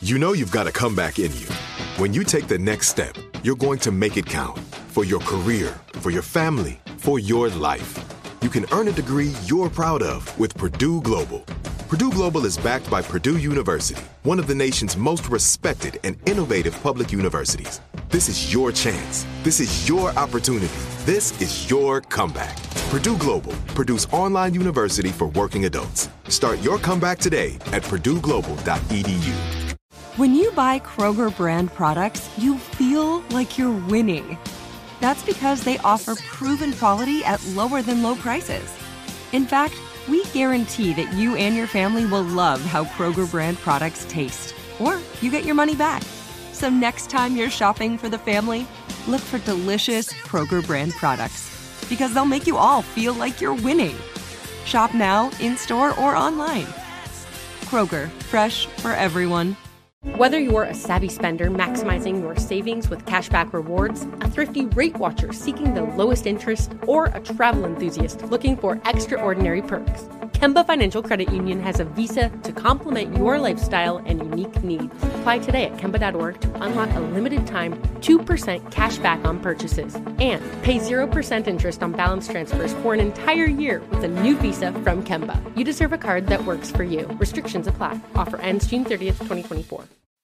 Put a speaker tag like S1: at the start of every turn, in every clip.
S1: You know you've got a comeback in you. When you take the next step, you're going to make it count for your career, for your family, for your life. You can earn a degree you're proud of with Purdue Global. Purdue Global is backed by Purdue University, one of the nation's most respected and innovative public universities. This is your chance. This is your opportunity. This is your comeback. Purdue Global, Purdue's online university for working adults. Start your comeback today at purdueglobal.edu.
S2: When you buy Kroger brand products, you feel like you're winning. That's because they offer proven quality at lower than low prices. In fact, we guarantee that you and your family will love how Kroger brand products taste, or you get your money back. So next time you're shopping for the family, look for delicious Kroger brand products, because they'll make you all feel like you're winning. Shop now, in-store, or online. Kroger, fresh for everyone.
S3: Whether you're a savvy spender maximizing your savings with cashback rewards, a thrifty rate watcher seeking the lowest interest, or a travel enthusiast looking for extraordinary perks, Kemba Financial Credit Union has a visa to complement your lifestyle and unique needs. Apply today at Kemba.org to unlock a limited-time 2% cash back on purchases and pay 0% interest on balance transfers for an entire year with a new visa from Kemba. You deserve a card that works for you. Restrictions apply. Offer ends June 30th, 2024.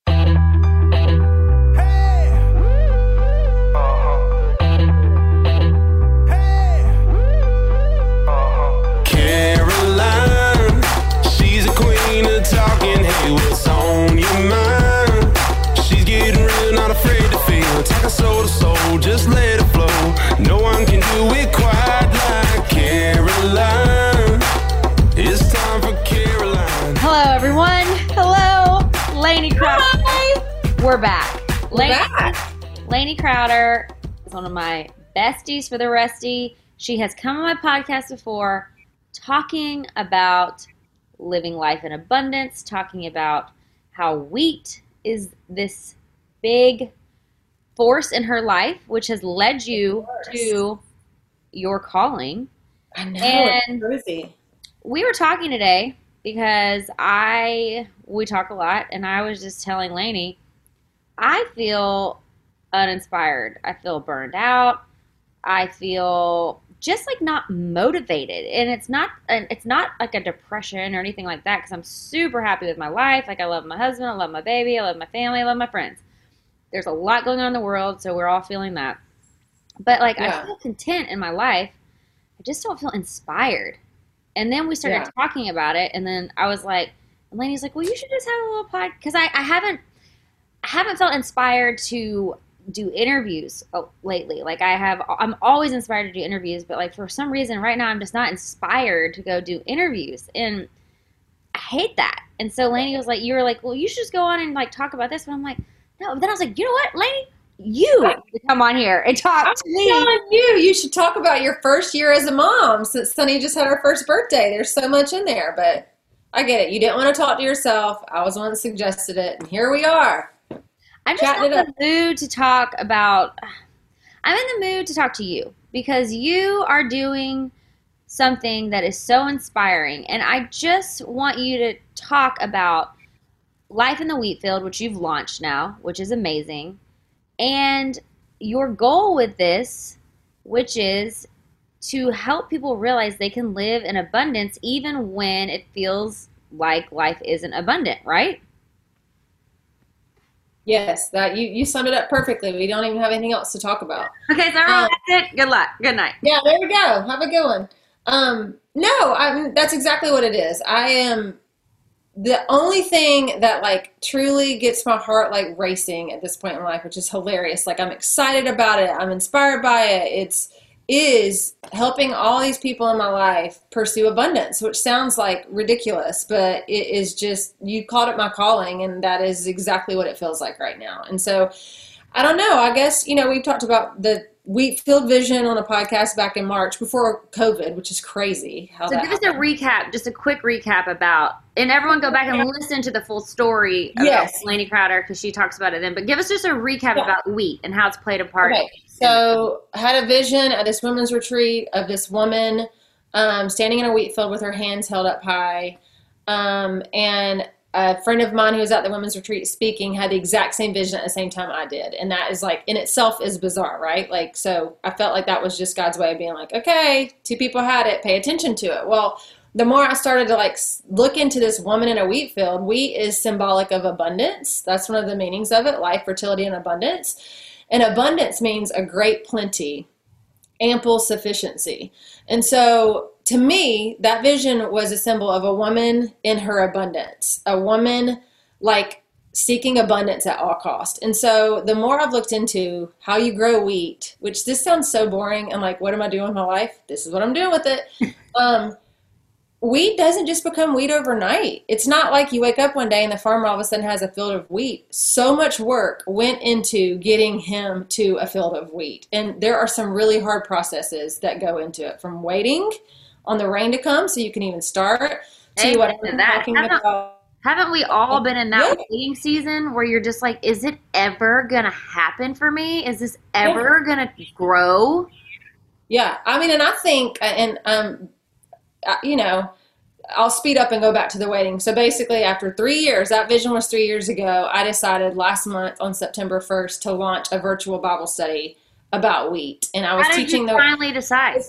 S4: Talking, hey, what's on your mind? She's getting real, not afraid to feel. Take a soul to soul, just let it flow. No one can do it quite like Caroline. It's time for Caroline.
S5: Hello, everyone. Hello, Lainey Crowder. Hi. We're back. Lainey Crowder is one of my besties for the Rusty. She has come on my podcast before talking about living life in abundance, talking about how wheat is this big force in her life, which has led you to your calling.
S6: I know,
S5: and
S6: it's crazy.
S5: We were talking today because we talk a lot, and I was just telling Lainey, I feel uninspired. I feel burned out. I feel just like not motivated, and it's not like a depression or anything like that, because I'm super happy with my life. Like, I love my husband, I love my baby, I love my family, I love my friends. There's a lot going on in the world, so we're all feeling that. But like, I feel content in my life. I just don't feel inspired. And then we started talking about it, and then I was like, and Lainey's like, well, you should just have a little pod, because I haven't felt inspired to do interviews lately. Like, I'm always inspired to do interviews, but like for some reason right now I'm just not inspired to go do interviews, and I hate that. And so Lainey was like, you were like, well, you should just go on and like talk about this. But I'm like, no. But then I was like, you know what, Lainey, you need to come on here and talk to me.
S6: I'm telling you should talk about your first year as a mom, since Sunny just had her first birthday. There's so much in there, but I get it. You didn't want to talk to yourself. I was the one that suggested it, and here we are.
S5: I'm just in the mood to talk about, I'm in the mood to talk to you, because you are doing something that is so inspiring. And I just want you to talk about Life in the Wheat Field, which you've launched now, which is amazing. And your goal with this, which is to help people realize they can live in abundance even when it feels like life isn't abundant, right?
S6: Yes, that you summed it up perfectly. We don't even have anything else to talk about.
S5: Okay, so everyone, that's it. Good luck. Good night.
S6: Yeah, there we go. Have a good one. That's exactly what it is. I am the only thing that like truly gets my heart like racing at this point in life, which is hilarious. Like, I'm excited about it. I'm inspired by it. Is helping all these people in my life pursue abundance, which sounds like ridiculous, but it is just, you called it my calling, and that is exactly what it feels like right now. And so, I don't know, I guess, we've talked about the Wheat Field Vision on a podcast back in March before COVID, which is crazy.
S5: So give us a recap, just a quick recap about, and everyone go back and listen to the full story about Lainey Crowder, because she talks about it then, but give us just a recap about wheat and how it's played a part.
S6: Okay. So I had a vision at this women's retreat of this woman standing in a wheat field with her hands held up high. And a friend of mine who was at the women's retreat speaking had the exact same vision at the same time I did. And that is like in itself is bizarre, right? Like, so I felt like that was just God's way of being like, okay, two people had it, pay attention to it. Well, the more I started to like look into this woman in a wheat field, wheat is symbolic of abundance. That's one of the meanings of it, life, fertility, and abundance. And abundance means a great plenty, ample sufficiency. And so to me, that vision was a symbol of a woman in her abundance, a woman like seeking abundance at all cost. And so the more I've looked into how you grow wheat, which this sounds so boring, and like, what am I doing with my life? This is what I'm doing with it. Wheat doesn't just become wheat overnight. It's not like you wake up one day and the farmer all of a sudden has a field of wheat. So much work went into getting him to a field of wheat. And there are some really hard processes that go into it, from waiting on the rain to come so you can even start to what I'm talking about.
S5: Haven't we all been in that waiting season where you're just like, is it ever going to happen for me? Is this ever going to grow?
S6: Yeah. I mean, and I think, you know, I'll speed up and go back to the waiting. So basically after 3 years, that vision was 3 years ago, I decided last month on September 1st to launch a virtual Bible study about wheat. And I was teaching
S5: How did you finally decide?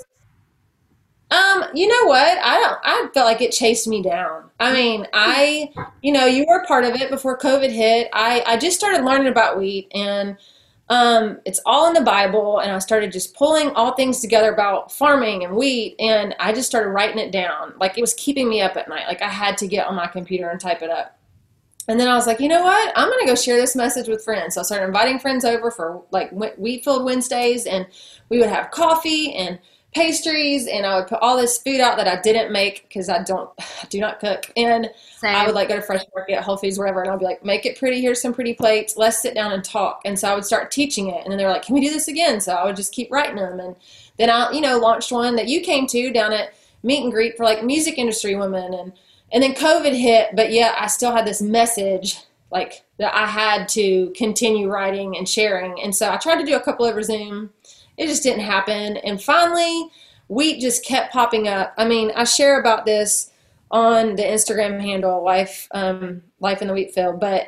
S6: You know what? I felt like it chased me down. I mean, you know, you were part of it before COVID hit. I just started learning about wheat, and it's all in the Bible, and I started just pulling all things together about farming and wheat, and I just started writing it down. Like, it was keeping me up at night. Like, I had to get on my computer and type it up. And then I was like, you know what? I'm going to go share this message with friends. So I started inviting friends over for like Wheat-Filled Wednesdays, and we would have coffee and pastries, and I would put all this food out that I didn't make because I do not cook. And
S5: Same.
S6: I would like go to Fresh Market, Whole Foods, wherever, and I'd be like, make it pretty. Here's some pretty plates. Let's sit down and talk. And so I would start teaching it. And then they were like, can we do this again? So I would just keep writing them. And then I, you know, launched one that you came to down at Meet and Greet for like music industry women. And then COVID hit, but yeah, I still had this message like that I had to continue writing and sharing. And so I tried to do a couple over Zoom. It just didn't happen. And finally, wheat just kept popping up. I mean, I share about this on the Instagram handle, Life in the Wheat Field. But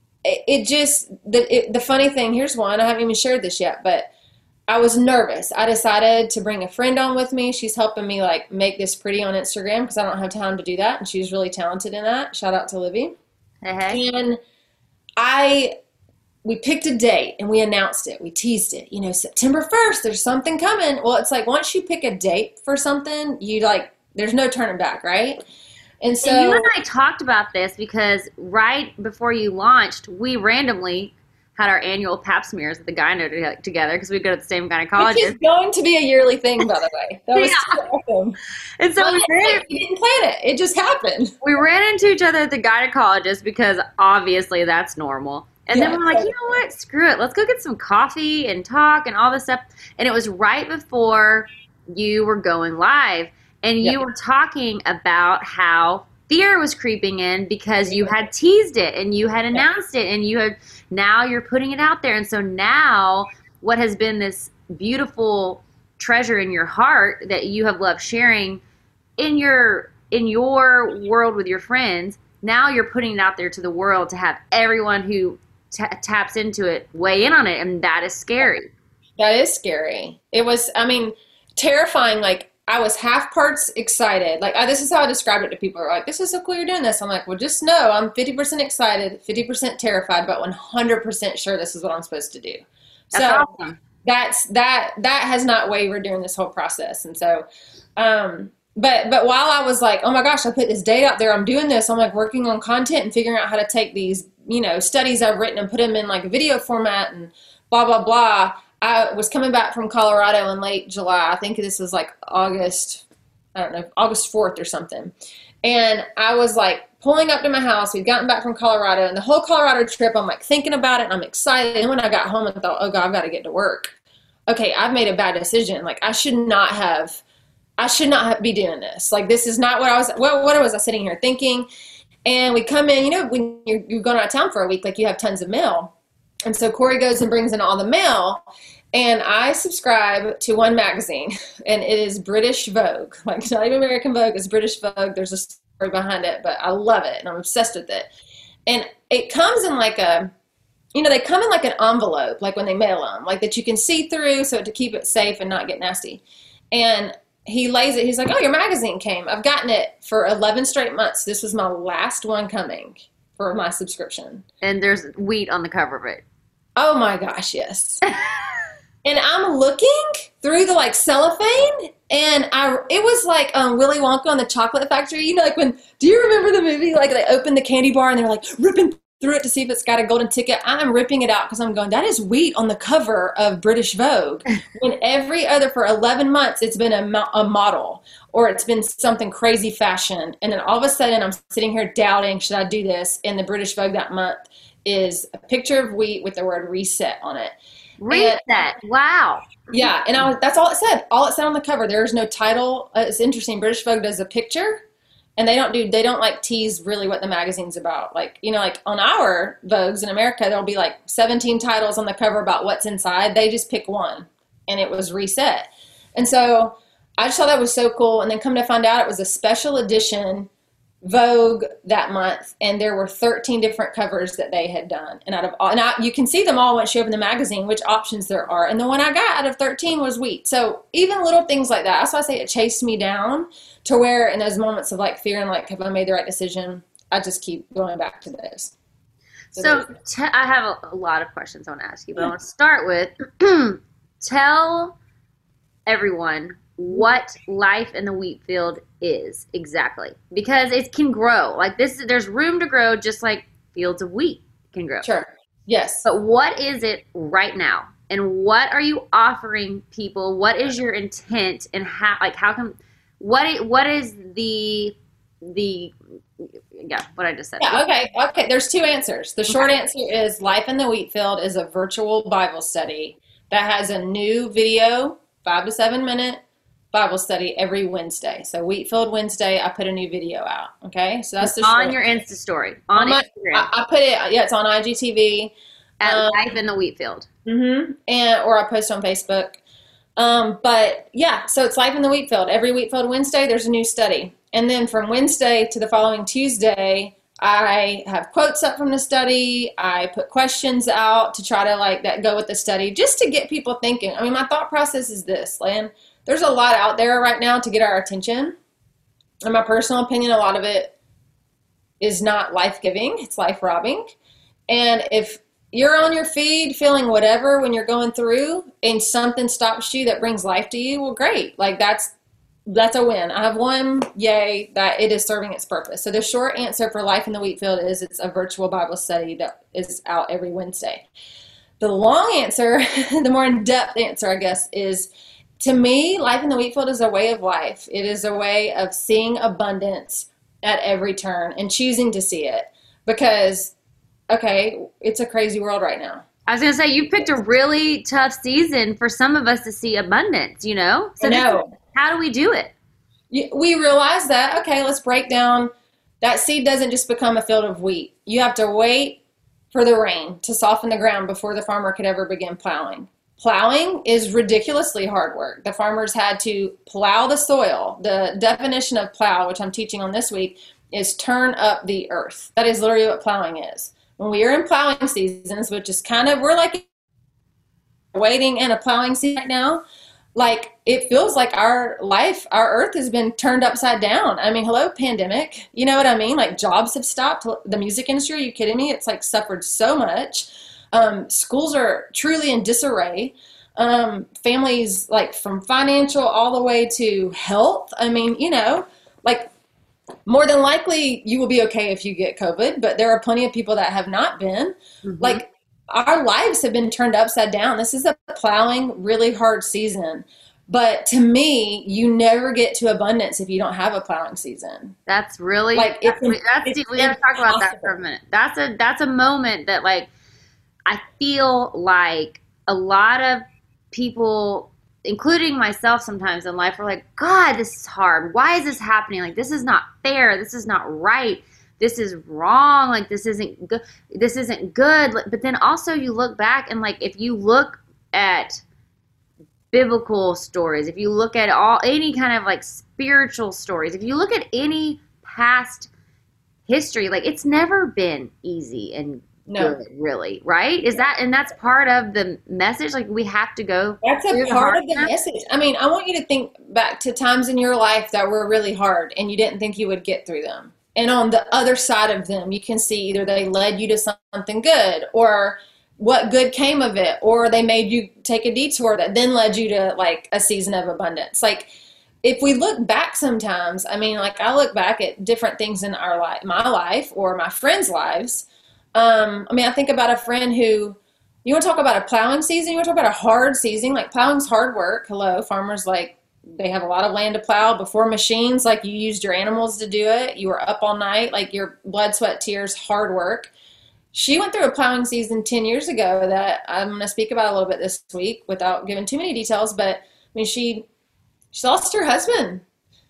S6: the funny thing, here's one. I haven't even shared this yet, but I was nervous. I decided to bring a friend on with me. She's helping me like make this pretty on Instagram because I don't have time to do that. And she's really talented in that. Shout out to Livy.
S5: Hey.
S6: And we picked a date and we announced it. We teased it. You know, September 1st, there's something coming. Well, it's like once you pick a date for something, you like, there's no turning back, right? And so
S5: you and I talked about this because right before you launched, we randomly had our annual pap smears at the gyno together because we go to the same gynecologist.
S6: Which is going to be a yearly thing, by the way. That was so awesome.
S5: And so we
S6: didn't plan it. It just happened.
S5: We ran into each other at the gynecologist because obviously that's normal. And then we're like, you know what? Screw it. Let's go get some coffee and talk and all this stuff. And it was right before you were going live. And you were talking about how fear was creeping in because you had teased it and you had announced it and now you're putting it out there. And so now what has been this beautiful treasure in your heart that you have loved sharing in your world with your friends, now you're putting it out there to the world to have everyone who taps into it weigh in on it, and that is scary.
S6: That is scary. It was, I mean, terrifying. Like, I was half parts excited. Like, this is how I described it to people. They're like, this is so cool you're doing this. I'm like, well, just know I'm 50% excited, 50% terrified, but 100% sure this is what I'm supposed to do.
S5: That's awesome.
S6: That has not wavered during this whole process. And so, but while I was like, oh my gosh, I put this date out there, I'm doing this, I'm like working on content and figuring out how to take these, you know, studies I've written and put them in like a video format and blah, blah, blah. I was coming back from Colorado in late July. I think this was like August 4th or something. And I was like pulling up to my house. We'd gotten back from Colorado, and the whole Colorado trip, I'm like thinking about it and I'm excited. And when I got home, I thought, oh God, I've got to get to work. Okay, I've made a bad decision. Like, I should not be doing this. Like, this is not what what was I sitting here thinking? And we come in, you know, when you're going out of town for a week, like, you have tons of mail. And so Corey goes and brings in all the mail, and I subscribe to one magazine, and it is British Vogue. Like, not even American Vogue, it's British Vogue. There's a behind it, but I love it and I'm obsessed with it. And it comes in like they come in like an envelope, like when they mail them, like that you can see through, so to keep it safe and not get nasty. And he lays it, he's like, oh, your magazine came. I've gotten it for 11 straight months. This was my last one coming for my subscription.
S5: And there's wheat on the cover of it.
S6: Oh my gosh, yes. And I'm looking through the like cellophane, and it was like Willy Wonka and the Chocolate Factory. You know, like do you remember the movie? Like they opened the candy bar and they're like ripping through it to see if it's got a golden ticket. I'm ripping it out because I'm going, that is wheat on the cover of British Vogue. When for 11 months, it's been a model or it's been something crazy fashion. And then all of a sudden I'm sitting here doubting, should I do this? And the British Vogue that month is a picture of wheat with the word reset on it.
S5: Reset. Wow.
S6: Yeah. And that's all it said. All it said on the cover. There is no title. It's interesting. British Vogue does a picture. And they don't like tease really what the magazine's about. Like, you know, like on our Vogues in America, there'll be like 17 titles on the cover about what's inside. They just pick one, and it was Reset. And so I just thought that was so cool. And then come to find out, it was a special edition Vogue that month, and there were 13 different covers that they had done. And you can see them all once you open the magazine, which options there are. And the one I got out of 13 was wheat. So even little things like that. That's why I say it chased me down to where in those moments of like fear and like, have I made the right decision? I just keep going back to those.
S5: So I have a lot of questions I want to ask you, but I want to start with tell everyone what life in the wheat field is exactly, because it can grow like this. There's room to grow, just like fields of wheat can grow.
S6: Sure. Yes.
S5: But what is it right now, and what are you offering people? What is your intent, and how come? What is the what I just said?
S6: Yeah. Okay. There's two answers. The short answer is Life in the Wheat Field is a virtual Bible study that has a new video, 5 to 7 minute Bible study every Wednesday. So Wheatfield Wednesday, I put a new video out. Okay, so that's
S5: on your Insta story on Instagram.
S6: I put it. Yeah, it's on IGTV
S5: at Life in the Wheatfield.
S6: Or I post on Facebook. But yeah, so it's Life in the Wheatfield. Every Wheatfield Wednesday, there's a new study, and then from Wednesday to the following Tuesday, I have quotes up from the study. I put questions out to try to that go with the study, just to get people thinking. I mean, my thought process is this, Lan. There's a lot out there right now to get our attention. In my personal opinion, a lot of it is not life-giving. It's life-robbing. And if you're on your feed feeling whatever when you're going through and something stops you that brings life to you, well, great. That's a win. I have won, yay, that it is serving its purpose. So the short answer for Life in the Wheatfield is it's a virtual Bible study that is out every Wednesday. The long answer, the more in-depth answer, I guess, is, to me, Life in the Wheatfield is a way of life. It is a way of seeing abundance at every turn and choosing to see it. Because, okay, it's a crazy world right now.
S5: I was going to say, you picked a really tough season for some of us to see abundance, you know? So how do we do it?
S6: We realize that, okay, let's break down. That seed doesn't just become a field of wheat. You have to wait for the rain to soften the ground before the farmer could ever begin plowing. Plowing is ridiculously hard work. The farmers had to plow the soil. The definition of plow, which I'm teaching on this week, is turn up the earth. That is literally what plowing is. When we are in plowing seasons, which is we're like waiting in a plowing season right now, it feels like our earth has been turned upside down. I mean, hello, pandemic. You know what I mean? Jobs have stopped. The music industry, are you kidding me? It's suffered so much. Schools are truly in disarray. Families, from financial all the way to health. I mean, more than likely you will be okay if you get COVID, but there are plenty of people that have not been. Mm-hmm. Our lives have been turned upside down. This is a plowing, really hard season. But to me, you never get to abundance if you don't have a plowing season.
S5: That's really, we got to talk about that for a minute. That's a moment that I feel like a lot of people, including myself sometimes in life, are like, God, this is hard. Why is this happening? This is not fair. This is not right. This is wrong. This isn't good. This isn't good. But then also you look back and if you look at biblical stories, if you look at any kind of spiritual stories, if you look at any past history, like it's never been easy and good, really, right? And that's part of the message. Like we have to go.
S6: That's a part of the message. I mean, I want you to think back to times in your life that were really hard and you didn't think you would get through them. And on the other side of them, you can see either they led you to something good, or what good came of it, or they made you take a detour that then led you to like a season of abundance. Like if we look back sometimes, I mean, like I look back at different things in our life, my life or my friends' lives. I mean, I think about a friend who, you want to talk about a plowing season, you want to talk about a hard season, like plowing's hard work. Hello, farmers, like they have a lot of land to plow before machines, like you used your animals to do it. You were up all night, like your blood, sweat, tears, hard work. She went through a plowing season 10 years ago that I'm going to speak about a little bit this week without giving too many details. But I mean, she lost her husband,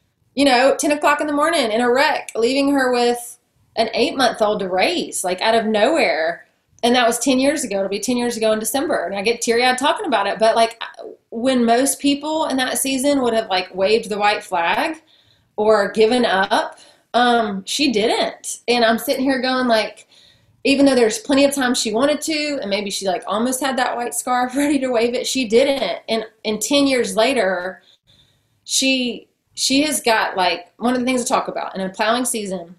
S6: 10 o'clock in the morning in a wreck, leaving her with an 8-month-old to raise, like out of nowhere. And that was 10 years ago. It'll be 10 years ago in December. And I get teary-eyed talking about it. But like when most people in that season would have like waved the white flag or given up, she didn't. And I'm sitting here going like, even though there's plenty of times she wanted to, and maybe she like almost had that white scarf ready to wave it, she didn't. And 10 years later, she has got like one of the things to talk about in a plowing season.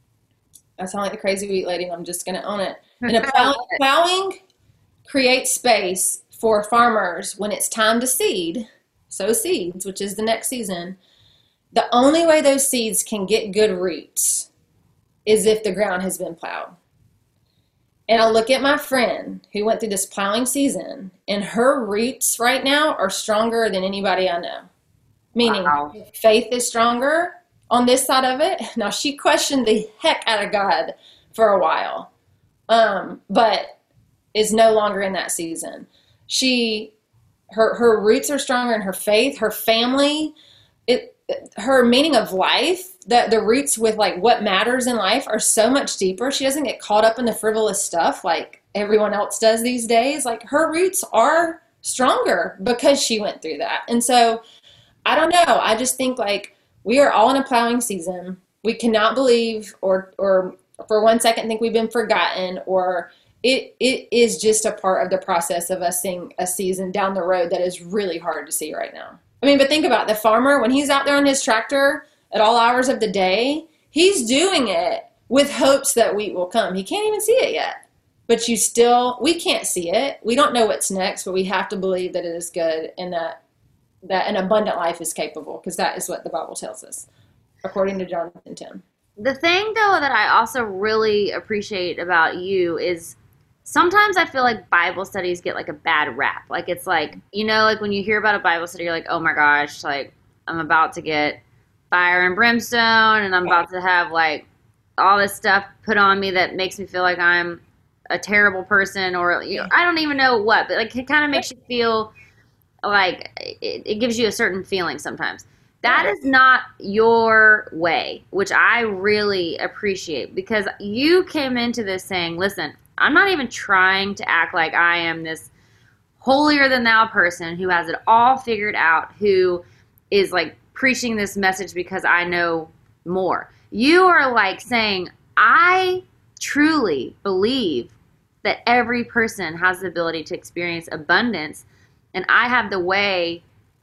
S6: I sound like the crazy wheat lady. I'm just going to own it. And plowing creates space for farmers when it's time to sow seeds, which is the next season. The only way those seeds can get good roots is if the ground has been plowed. And I look at my friend who went through this plowing season, and her roots right now are stronger than anybody I know. Meaning faith is stronger on this side of it. Now, she questioned the heck out of God for a while, but is no longer in that season. Her roots are stronger in her faith, her family, her meaning of life, that the roots with like what matters in life are so much deeper. She doesn't get caught up in the frivolous stuff like everyone else does these days. Like her roots are stronger because she went through that. And so I don't know. I just think like we are all in a plowing season. We cannot believe or for 1 second think we've been forgotten, or it is just a part of the process of us seeing a season down the road that is really hard to see right now. I mean, but think about the farmer when he's out there on his tractor at all hours of the day, he's doing it with hopes that wheat will come. He can't even see it yet, but we can't see it. We don't know what's next, but we have to believe that it is good and that an abundant life is capable, because that is what the Bible tells us, according to Jonathan Tim.
S5: The thing, though, that I also really appreciate about you is sometimes I feel like Bible studies get like a bad rap. Like it's like, like when you hear about a Bible study, you're like, oh my gosh, like I'm about to get fire and brimstone and I'm about to have like all this stuff put on me that makes me feel like I'm a terrible person, or I don't even know what, but like it kind of makes you feel like it gives you a certain feeling sometimes. That is not your way, which I really appreciate, because you came into this saying, listen, I'm not even trying to act like I am this holier than thou person who has it all figured out, who is like preaching this message because I know more. You are like saying, I truly believe that every person has the ability to experience abundance, and I have the way.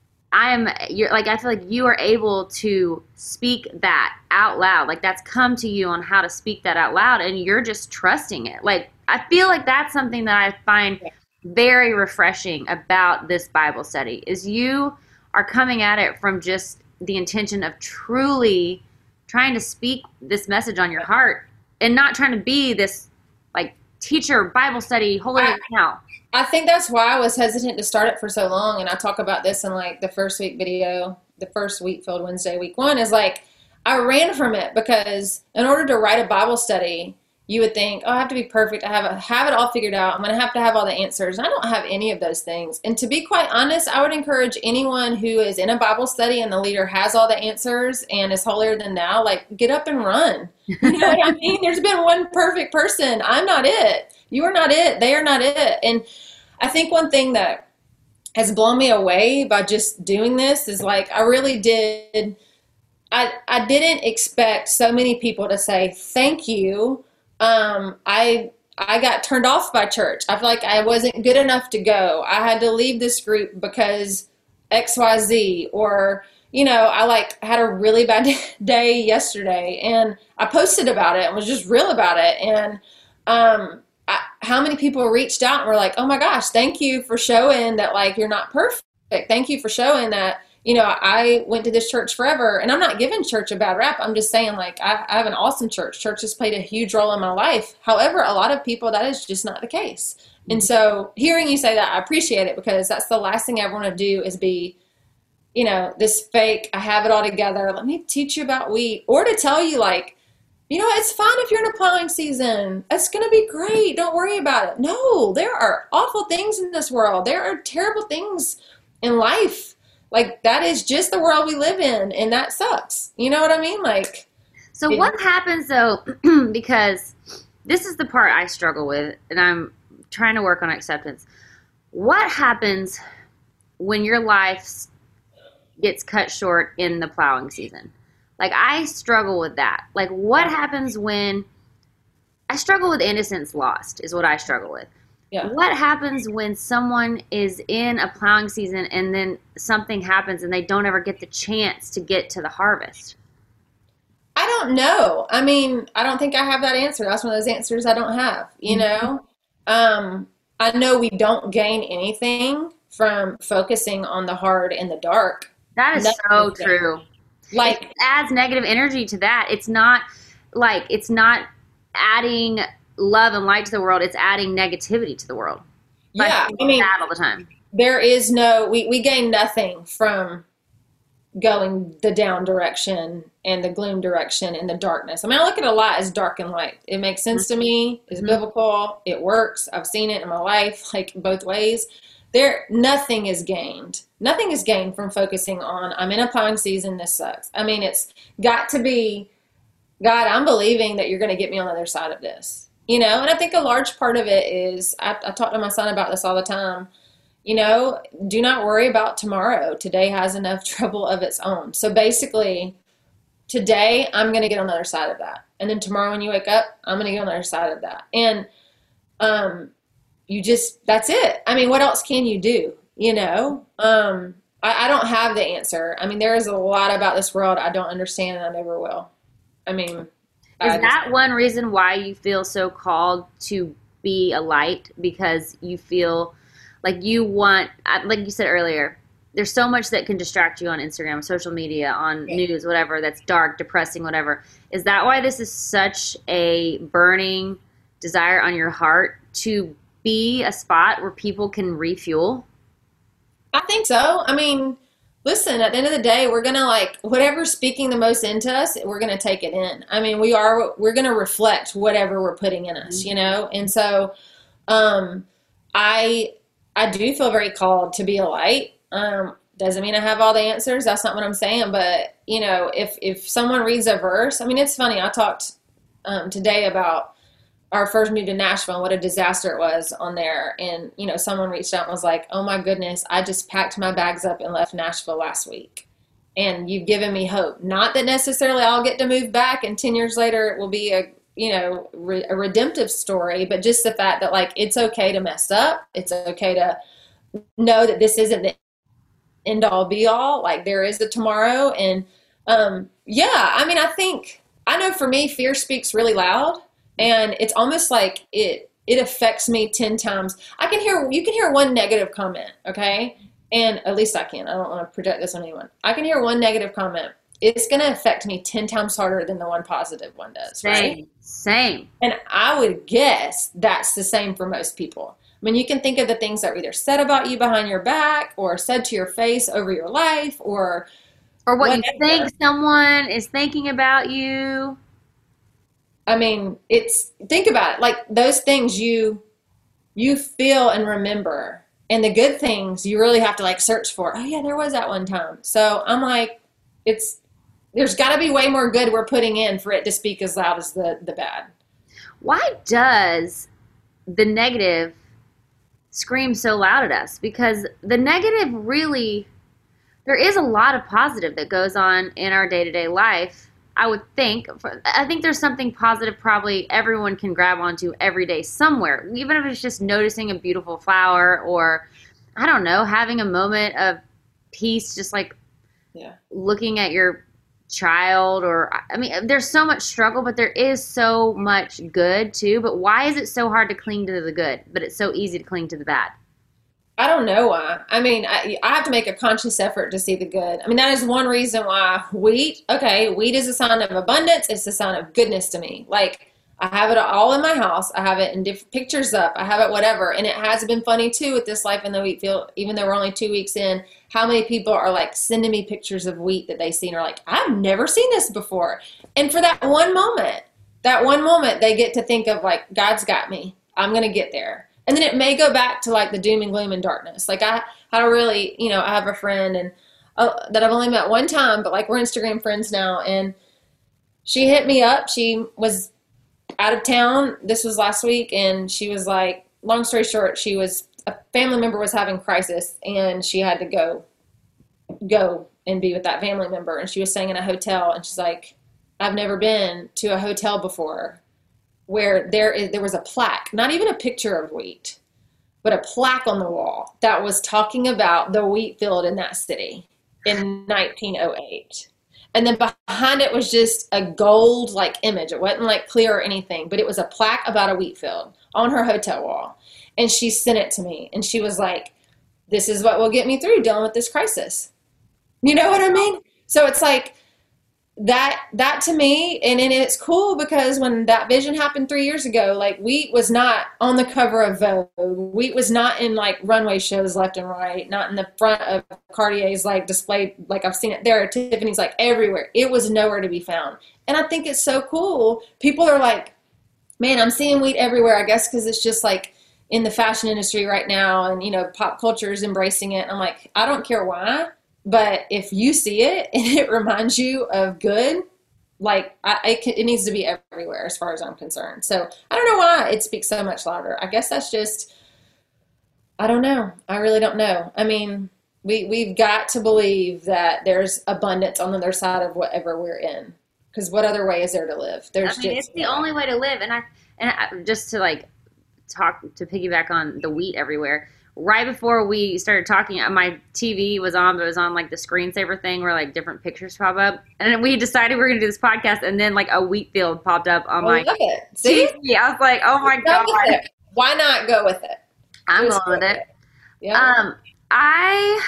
S5: I feel like you are able to speak that out loud. Like that's come to you on how to speak that out loud, and you're just trusting it. Like I feel like that's something that I find very refreshing about this Bible study, is you are coming at it from just the intention of truly trying to speak this message on your heart, and not trying to be this like teacher Bible study holier than thou.
S6: I think that's why I was hesitant to start it for so long. And I talk about this in like the first week video, the first Wheat Filled Wednesday, week 1, is like, I ran from it because in order to write a Bible study, you would think, oh, I have to be perfect. I have it all figured out. I'm going to have all the answers. And I don't have any of those things. And to be quite honest, I would encourage anyone who is in a Bible study and the leader has all the answers and is holier than thou, like get up and run. You know what I mean? There's been one perfect person. I'm not it. You are not it. They are not it. And I think one thing that has blown me away by just doing this is like, I really did I didn't expect so many people to say thank you. I got turned off by church. I feel like I wasn't good enough to go. I had to leave this group because XYZ, or, I like had a really bad day yesterday, and I posted about it and was just real about it. And how many people reached out and were like, oh my gosh, thank you for showing that, like, you're not perfect. Thank you for showing that, I went to this church forever. And I'm not giving church a bad rap. I'm just saying, like, I have an awesome church. Church has played a huge role in my life. However, a lot of people, that is just not the case. And so hearing you say that, I appreciate it, because that's the last thing I want to do is be, this fake, I have it all together. Let me teach you about wheat, or to tell you, like, it's fine if you're in a plowing season. It's going to be great. Don't worry about it. No, there are awful things in this world. There are terrible things in life. Like, that is just the world we live in, and that sucks. You know what I mean? Like,
S5: so what happens though, because this is the part I struggle with, and I'm trying to work on acceptance. What happens when your life gets cut short in the plowing season? Like, I struggle with that. Like, what happens when I struggle with innocence lost is what I struggle with.
S6: Yeah.
S5: What happens when someone is in a plowing season and then something happens and they don't ever get the chance to get to the harvest?
S6: I don't know. I mean, I don't think I have that answer. That's one of those answers I don't have, I know we don't gain anything from focusing on the hard and the dark.
S5: That is so true.
S6: Like,
S5: it adds negative energy to that. It's not adding love and light to the world. It's adding negativity to the world.
S6: Yeah, I mean,
S5: that all the time.
S6: There is no, we gain nothing from going the down direction and the gloom direction and the darkness. I mean, I look at a lot as dark and light. It makes sense to me. It's biblical. It works. I've seen it in my life, like, both ways. Nothing is gained. Nothing is gained from focusing on, I'm in a plowing season, this sucks. I mean, it's got to be, God, I'm believing that you're going to get me on the other side of this. And I think a large part of it is, I talk to my son about this all the time, do not worry about tomorrow. Today has enough trouble of its own. So basically, today I'm going to get on the other side of that. And then tomorrow when you wake up, I'm going to get on the other side of that. And, that's it. I mean, what else can you do? I don't have the answer. I mean, there is a lot about this world I don't understand, and I never will. I mean,
S5: is that one reason why you feel so called to be a light? Because you feel like you want, like you said earlier, there's so much that can distract you on Instagram, social media, on news, whatever, that's dark, depressing, whatever. Is that why this is such a burning desire on your heart to be a spot where people can refuel?
S6: I think so. I mean, listen, at the end of the day, we're going to, like, whatever's speaking the most into us, we're going to take it in. I mean, we're going to reflect whatever we're putting in us, And so, I do feel very called to be a light. Doesn't mean I have all the answers. That's not what I'm saying. But, if someone reads a verse, I mean, it's funny. I talked, today about our first move to Nashville and what a disaster it was on there. And, someone reached out and was like, oh my goodness, I just packed my bags up and left Nashville last week. And you've given me hope. Not that necessarily I'll get to move back and 10 years later it will be a redemptive story, but just the fact that, like, it's okay to mess up. It's okay to know that this isn't the end all be all. Like, there is a tomorrow. And, I mean, I know for me, fear speaks really loud. And it's almost like it affects me 10 times. You can hear one negative comment, okay? And at least I can. I don't want to project this on anyone. I can hear one negative comment. It's going to affect me 10 times harder than the one positive one does, right?
S5: Same.
S6: And I would guess that's the same for most people. I mean, you can think of the things that are either said about you behind your back or said to your face over your life or
S5: what whatever. You think someone is thinking about you.
S6: I mean, think about it. Like, those things you feel and remember, and the good things you really have to, like, search for. Oh yeah, there was that one time. So I'm like, there's got to be way more good we're putting in for it to speak as loud as the bad.
S5: Why does the negative scream so loud at us? Because the negative really, there is a lot of positive that goes on in our day-to-day life. I would think. I think there's something positive probably everyone can grab onto every day somewhere, even if it's just noticing a beautiful flower or, I don't know, having a moment of peace, just like looking at your child. Or, I mean, there's so much struggle, but there is so much good too. But why is it so hard to cling to the good, but it's so easy to cling to the bad?
S6: I don't know why. I mean, I have to make a conscious effort to see the good. I mean, that is one reason why wheat is a sign of abundance. It's a sign of goodness to me. Like, I have it all in my house. I have it in different pictures up. I have it whatever. And it has been funny too with this Life in the Wheat Field, even though we're only 2 weeks in, how many people are like sending me pictures of wheat that they've seen, are like, I've never seen this before. And for that one moment, they get to think of like, God's got me. I'm going to get there. And then it may go back to like the doom and gloom and darkness. Like I had a really, I have a friend and that I've only met one time, but like we're Instagram friends now. And she hit me up. She was out of town. This was last week. And she was like, long story short, a family member was having crisis and she had to go and be with that family member. And she was staying in a hotel and she's like, I've never been to a hotel before where there was a plaque, not even a picture of wheat, but a plaque on the wall that was talking about the wheat field in that city in 1908. And then behind it was just a gold like image. It wasn't like clear or anything, but it was a plaque about a wheat field on her hotel wall. And she sent it to me and she was like, this is what will get me through dealing with this crisis. You know what I mean? So it's like, that to me, and it's cool because when that vision happened 3 years ago, like wheat was not on the cover of Vogue. Wheat was not in like runway shows left and right, not in the front of Cartier's like display. Like I've seen it there, Tiffany's, like everywhere. It was nowhere to be found. And I think it's so cool. People are like, man, I'm seeing wheat everywhere. I guess because it's just like in the fashion industry right now and, pop culture is embracing it. And I'm like, I don't care why. But if you see it and it reminds you of good, like it needs to be everywhere as far as I'm concerned. So I don't know why it speaks so much louder. I guess that's just, I don't know. I really don't know. I mean, we've got to believe that there's abundance on the other side of whatever we're in. Because what other way is there to live?
S5: It's the only way to live. And I just to like to piggyback on the wheat everywhere. Right before we started talking, my TV was on, but it was on like the screensaver thing where like different pictures pop up. And we decided we were going to do this podcast, and then like a wheat field popped up on my
S6: See?
S5: TV. I was like, oh my God.
S6: Why not go with it?
S5: I'm going with it.
S6: Yeah.
S5: I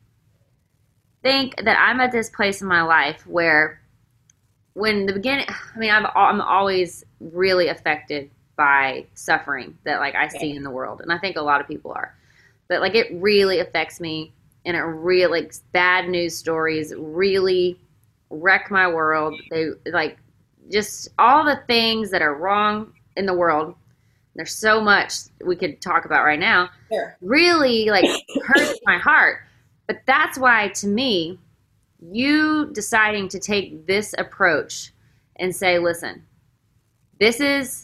S5: think that I'm at this place in my life where when the beginning, I mean, I'm always really affected by suffering that like I see in the world. And I think a lot of people are. But like it really affects me, and it really like bad news stories really wreck my world. They like just all the things that are wrong in the world. There's so much we could talk about right now.
S6: Sure.
S5: Really like hurts my heart. But that's why, to me, you deciding to take this approach and say, listen, this is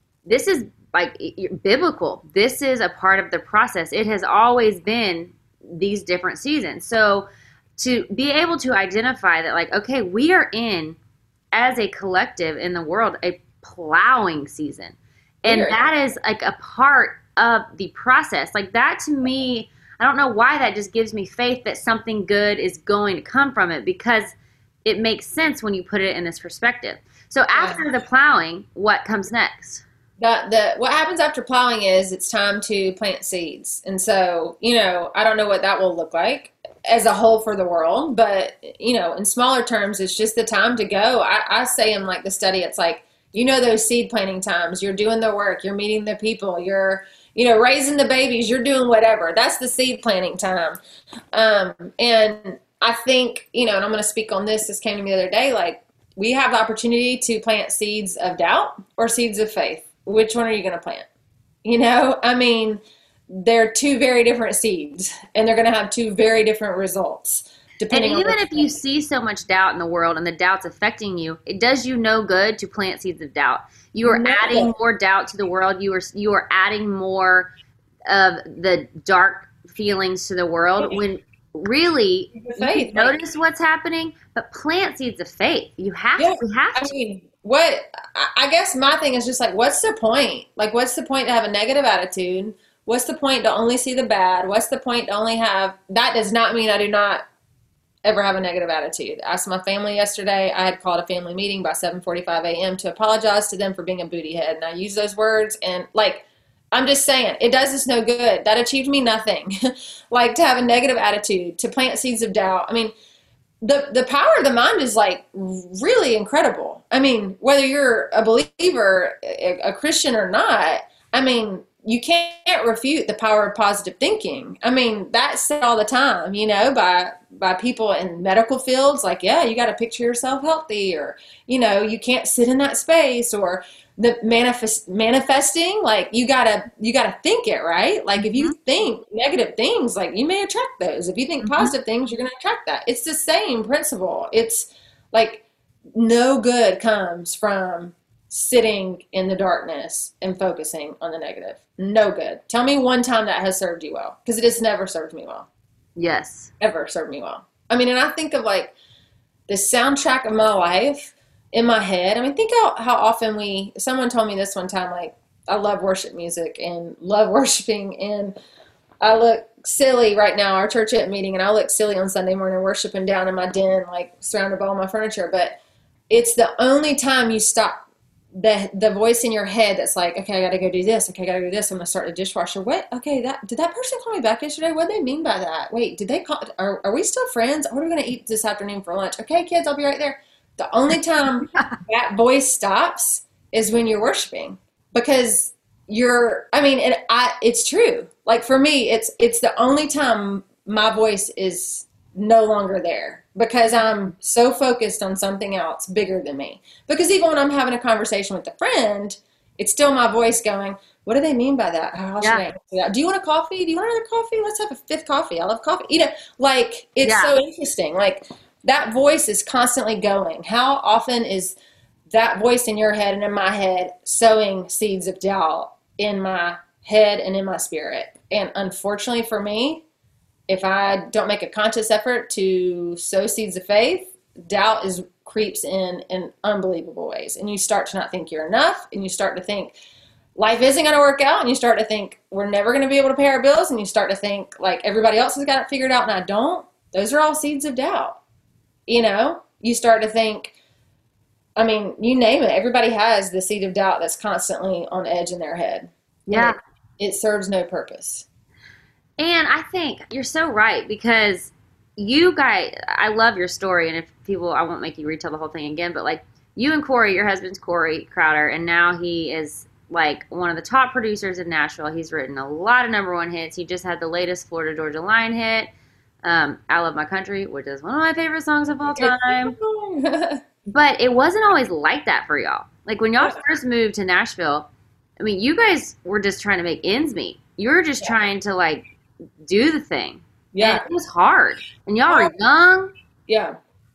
S5: like biblical. This is a part of the process. It has always been these different seasons. So to be able to identify that, like, okay, we are in, as a collective in the world, a plowing season. And that is like a part of the process. Like that, to me, I don't know why that just gives me faith that something good is going to come from it, because it makes sense when you put it in this perspective. So after the plowing, what comes next?
S6: What happens after plowing is it's time to plant seeds. And so, I don't know what that will look like as a whole for the world, but, in smaller terms, it's just the time to go. I say in like the study, it's like, those seed planting times, you're doing the work, you're meeting the people, you're, raising the babies, you're doing whatever. That's the seed planting time. And I think, and I'm going to speak on this. This came to me the other day, like we have the opportunity to plant seeds of doubt or seeds of faith. Which one are you going to plant? I mean, they're two very different seeds, and they're going to have two very different results.
S5: And even if you see so much doubt in the world and the doubt's affecting you, it does you no good to plant seeds of doubt. You are adding more doubt to the world. You are adding more of the dark feelings to the world when really,
S6: Faith,
S5: you can notice what's happening, but plant seeds of faith. You have
S6: Yeah,
S5: to. We have
S6: I
S5: to.
S6: mean, I guess my thing is just like, what's the point? Like, what's the point to have a negative attitude? What's the point to only see the bad? What's the point to only have, that does not mean I do not ever have a negative attitude. I asked my family yesterday, I had called a family meeting by 7:45 a.m. to apologize to them for being a booty head. And I used those words, and like, I'm just saying, it does us no good. That achieved me nothing. Like, to have a negative attitude, to plant seeds of doubt. I mean, the power of the mind is like really incredible. I mean, whether you're a believer, a Christian or not, I mean, you can't refute the power of positive thinking. I mean, that's said all the time, you know, by people in medical fields, like, yeah, you got to picture yourself healthy, or, you know, you can't sit in that space, or the manifesting, like, you gotta think it, right? Like, if you think negative things, like, you may attract those. If you think positive things, you're going to attract that. It's the same principle. It's like, no good comes from sitting in the darkness and focusing on the negative. No good. Tell me one time that has served you well, because it has never served me well.
S5: Yes.
S6: Ever served me well. I mean, and I think of like the soundtrack of my life in my head. I mean, think how often someone told me this one time, like, I love worship music and love worshiping, and I look silly right now, our church at meeting, and I look silly on Sunday morning worshiping down in my den, like surrounded by all my furniture. But it's the only time you stop the voice in your head that's like, okay, I got to go do this. Okay, I got to do this. I'm going to start the dishwasher. What? Okay, did that person call me back yesterday? What did they mean by that? Wait, did they call? Are we still friends? What are we going to eat this afternoon for lunch? Okay, kids, I'll be right there. The only time that voice stops is when you're worshiping, because it's true. Like, for me, it's the only time my voice is no longer there, because I'm so focused on something else bigger than me. Because even when I'm having a conversation with a friend, it's still my voice going, what do they mean by that? How should I answer that? Do you want a coffee? Do you want another coffee? Let's have a fifth coffee. I love coffee. You know, like, it's so interesting. Like, that voice is constantly going. How often is that voice in your head and in my head sowing seeds of doubt in my head and in my spirit? And unfortunately for me, if I don't make a conscious effort to sow seeds of faith, doubt creeps in unbelievable ways. And you start to not think you're enough, and you start to think life isn't going to work out, and you start to think we're never going to be able to pay our bills, and you start to think like everybody else has got it figured out and I don't. Those are all seeds of doubt. You know, you start to think, I mean, you name it. Everybody has the seed of doubt that's constantly on edge in their head.
S5: Yeah.
S6: It serves no purpose.
S5: And I think you're so right, because you guys, I love your story. And if people, I won't make you retell the whole thing again, but like, you and Corey, your husband's Corey Crowder, and now he is like one of the top producers in Nashville. He's written a lot of #1 hits. He just had the latest Florida Georgia Line hit, I Love My Country, which is one of my favorite songs of all time. But it wasn't always like that for y'all. Like, when y'all first moved to Nashville, I mean, you guys were just trying to make ends meet. You were just trying to, like, do the thing. Yeah. And it was hard. And y'all were young.
S6: Yeah.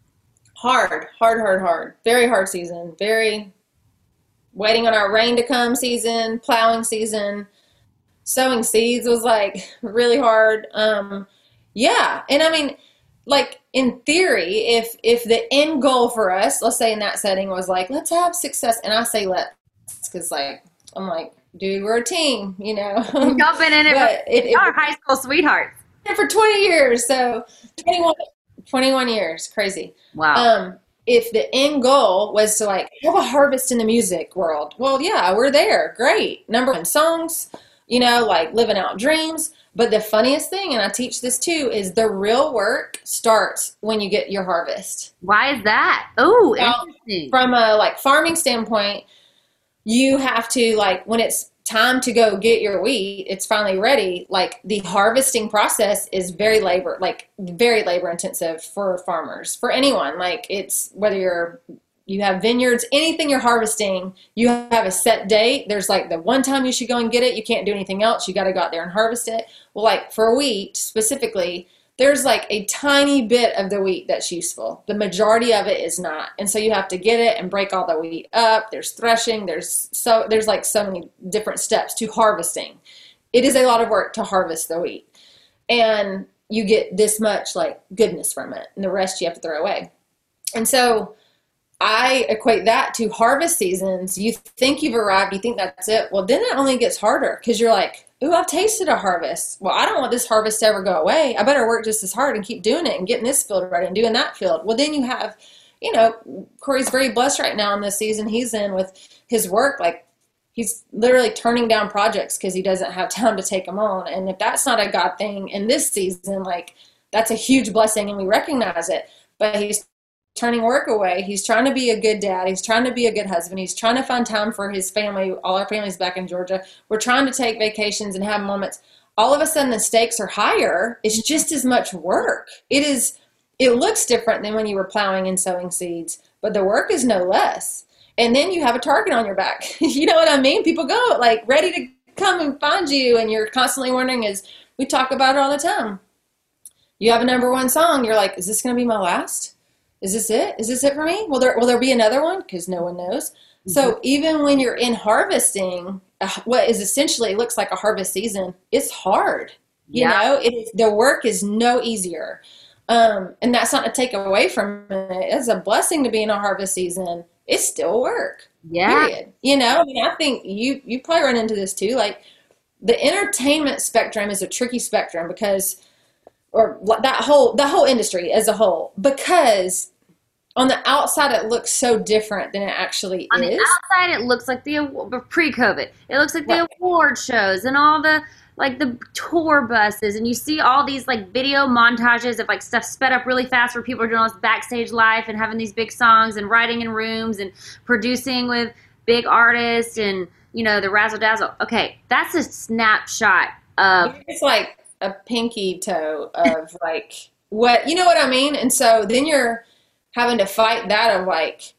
S6: Hard. Very hard season. Very waiting on our rain to come season, plowing season. Sowing seeds was, like, really hard. Yeah. And I mean, like, in theory, if the end goal for us, let's say in that setting, was like, let's have success, and I say let's, because, like, I'm like, dude, we're a team, you know.
S5: Y'all been in it, y'all are high school sweethearts.
S6: For 20 years, so 21 years, crazy.
S5: Wow.
S6: If the end goal was to, like, have a harvest in the music world, well, yeah, we're there, great. #1 songs, you know, like, living out dreams. But the funniest thing, and I teach this too, is the real work starts when you get your harvest.
S5: Why is that? Oh, interesting.
S6: From a, like, farming standpoint, you have to, like, when it's time to go get your wheat, it's finally ready. Like, the harvesting process is very labor intensive for farmers, for anyone. Like, it's whether you have vineyards, anything you're harvesting, you have a set date. There's, like, the one time you should go and get it. You can't do anything else. You got to go out there and harvest it. Well, like, for wheat specifically, there's, like, a tiny bit of the wheat that's useful. The majority of it is not. And so you have to get it and break all the wheat up. There's threshing. There's like so many different steps to harvesting. It is a lot of work to harvest the wheat. And you get this much like goodness from it, and the rest you have to throw away. And so I equate that to harvest seasons. You think you've arrived, you think that's it. Well, then it only gets harder because you're like, ooh, I've tasted a harvest. Well, I don't want this harvest to ever go away. I better work just as hard and keep doing it and getting this field ready and doing that field. Well, then you have, Corey's very blessed right now in this season he's in with his work. Like, he's literally turning down projects because he doesn't have time to take them on. And if that's not a God thing in this season, like, that's a huge blessing and we recognize it. But he's turning work away. He's trying to be a good dad. He's trying to be a good husband. He's trying to find time for his family. All our family's back in Georgia. We're trying to take vacations and have moments. All of a sudden the stakes are higher. It's just as much work. It looks different than when you were plowing and sowing seeds, but the work is no less. And then you have a target on your back. You know what I mean? People go like ready to come and find you. And you're constantly wondering, as we talk about it all the time, you have a number one song. You're like, is this going to be my last? Is this it? Is this it for me? Will there be another one? Because no one knows. Mm-hmm. So even when you're in harvesting, what is essentially looks like a harvest season, it's hard. You know, the work is no easier. And that's not to take away from it. It's a blessing to be in a harvest season. It's still work.
S5: Yeah.
S6: Period. I think you probably run into this too. Like, the entertainment spectrum is a tricky spectrum or that whole industry as a whole, because on the outside it looks so different than it actually is.
S5: On the outside it looks like pre-COVID. It looks like the award shows and all the tour buses, and you see all these like video montages of like stuff sped up really fast where people are doing all this backstage life and having these big songs and writing in rooms and producing with big artists and the razzle dazzle. Okay, that's a snapshot of
S6: it's like a pinky toe of like what, you know what I mean? And so then you're having to fight that of like,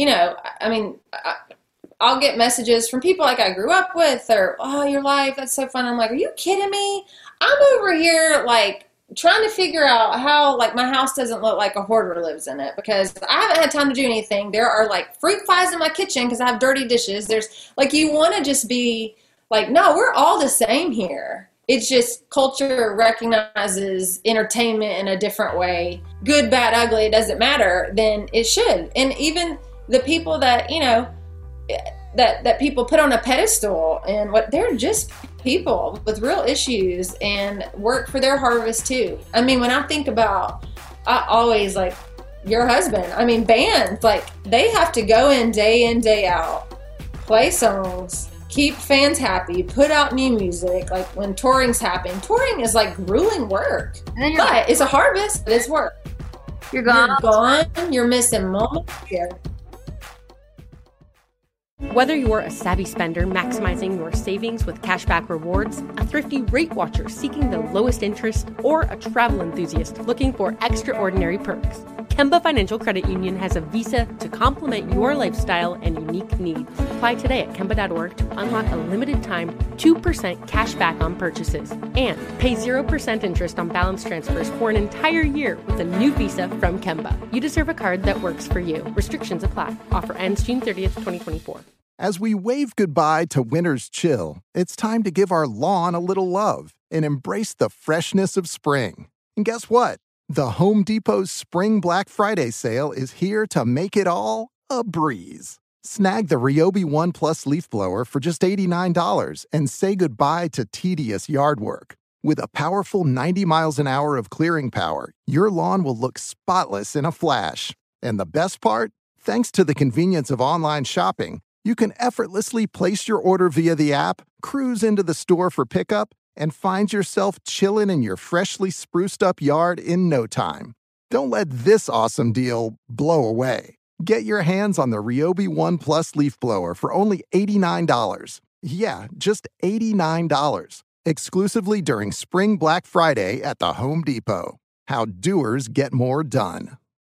S6: I'll get messages from people like I grew up with, or, oh, your life, that's so fun. I'm like, are you kidding me? I'm over here like trying to figure out how like my house doesn't look like a hoarder lives in it, because I haven't had time to do anything. There are like fruit flies in my kitchen because I have dirty dishes. There's like, you want to just be like, no, we're all the same here. It's just culture recognizes entertainment in a different way. Good, bad, ugly, it doesn't matter, then it should. And even the people that, that people put on a pedestal and they're just people with real issues and work for their harvest too. I mean, when I think about, I always like your husband, bands, like they have to go in, day out, play songs, keep fans happy, put out new music. Like when touring's happening, touring is like grueling work, but it's a harvest, but it's work.
S5: You're gone.
S6: You're missing moments. Yeah.
S3: Whether you're a savvy spender maximizing your savings with cashback rewards, a thrifty rate watcher seeking the lowest interest, or a travel enthusiast looking for extraordinary perks, Kemba Financial Credit Union has a visa to complement your lifestyle and unique needs. Apply today at Kemba.org to unlock a limited time 2% cash back on purchases and pay 0% interest on balance transfers for an entire year with a new visa from Kemba. You deserve a card that works for you. Restrictions apply. Offer ends June 30th, 2024.
S7: As we wave goodbye to winter's chill, it's time to give our lawn a little love and embrace the freshness of spring. And guess what? The Home Depot's Spring Black Friday sale is here to make it all a breeze. Snag the Ryobi One Plus leaf blower for just $89 and say goodbye to tedious yard work. With a powerful 90 miles an hour of clearing power, your lawn will look spotless in a flash. And the best part? Thanks to the convenience of online shopping, you can effortlessly place your order via the app, cruise into the store for pickup, and find yourself chilling in your freshly spruced up yard in no time. Don't let this awesome deal blow away. Get your hands on the Ryobi One Plus leaf blower for only $89. Yeah, just $89. Exclusively during Spring Black Friday at the Home Depot. How doers get more done.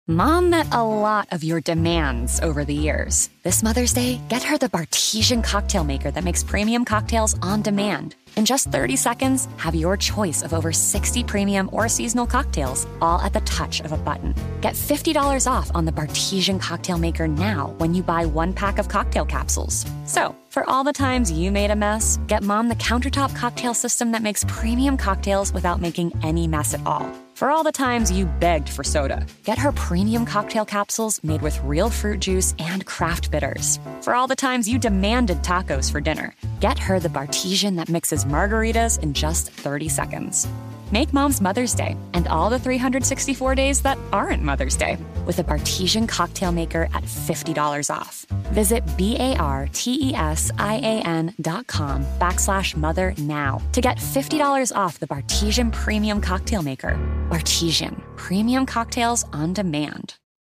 S8: Mom met a lot of your demands over the years. This Mother's Day, get her the Bartesian cocktail maker that makes premium cocktails on demand. In just 30 seconds, have your choice of over 60 premium or seasonal cocktails, all at the touch of a button. Get $50 off on the Bartesian cocktail maker now when you buy 1 pack of cocktail capsules. So, for all the times you made a mess, get Mom the countertop cocktail system that makes premium cocktails without making any mess at all. For all the times you begged for soda, get her premium cocktail capsules made with real fruit juice and craft bitters. For all the times you demanded tacos for dinner, get her the Bartesian that mixes margaritas in just 30 seconds. Make Mom's Mother's Day and all the 364 days that aren't Mother's Day with a Bartesian cocktail maker at $50 off. Visit BARTESIAN.com/mother now to get $50 off the Bartesian Premium Cocktail Maker. Bartesian, premium cocktails on demand.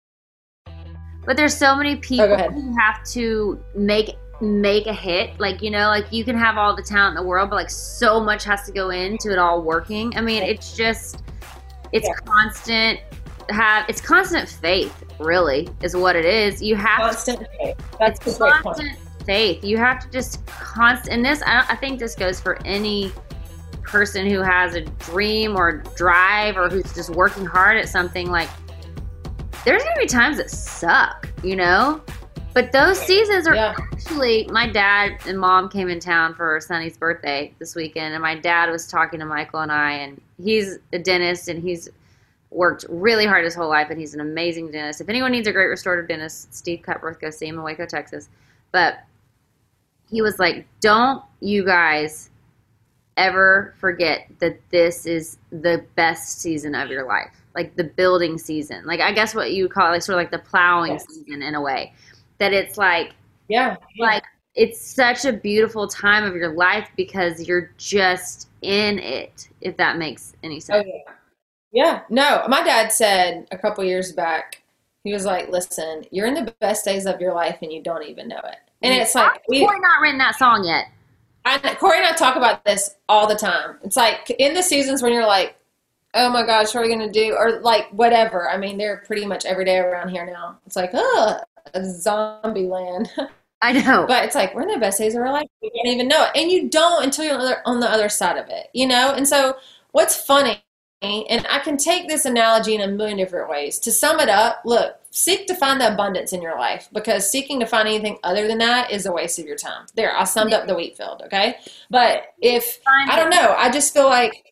S5: But there's so many people
S6: go ahead.
S5: who have to make a hit. Like, you know, like you can have all the talent in the world, but like so much has to go into it all working. I mean, it's just, it's constant. It's constant faith, really, is what it is. You have
S6: Constant faith. That's the great point.
S5: constant faith. You have to just and this, I think this goes for any person who has a dream or drive or who's just working hard at something. Like, there's gonna be times that suck, you know, but those seasons are actually. My dad and mom came in town for Sonny's birthday this weekend, and my dad was talking to Michael and I, and he's a dentist, and he's worked really hard his whole life, and he's an amazing dentist. If anyone needs a great restorative dentist, Steve Cutworth, go see him in Waco, Texas. But he was like, don't you guys ever forget that this is the best season of your life. Like the building season. Like, I guess what you would call it, like sort of like the plowing season in a way. That it's like, like it's such a beautiful time of your life because you're just in it, if that makes any sense.
S6: Oh, yeah. No, my dad said a couple years back, he was like, listen, you're in the best days of your life and you don't even know it. And it's like,
S5: we've not written that song yet.
S6: Corey and I talk about this all the time. It's like in the seasons when you're like, oh my gosh, what are we going to do? Or like whatever. I mean, they're pretty much every day around here now. It's like, a zombie land.
S5: I know.
S6: But it's like, we're in the best days of our life. We can't even know it. And you don't until you're on the other side of it, you know? And so what's funny, and I can take this analogy in a million different ways. To sum it up, look, seek to find the abundance in your life, because seeking to find anything other than that is a waste of your time. There, I summed up the wheat field, okay? But if, I don't know, I just feel like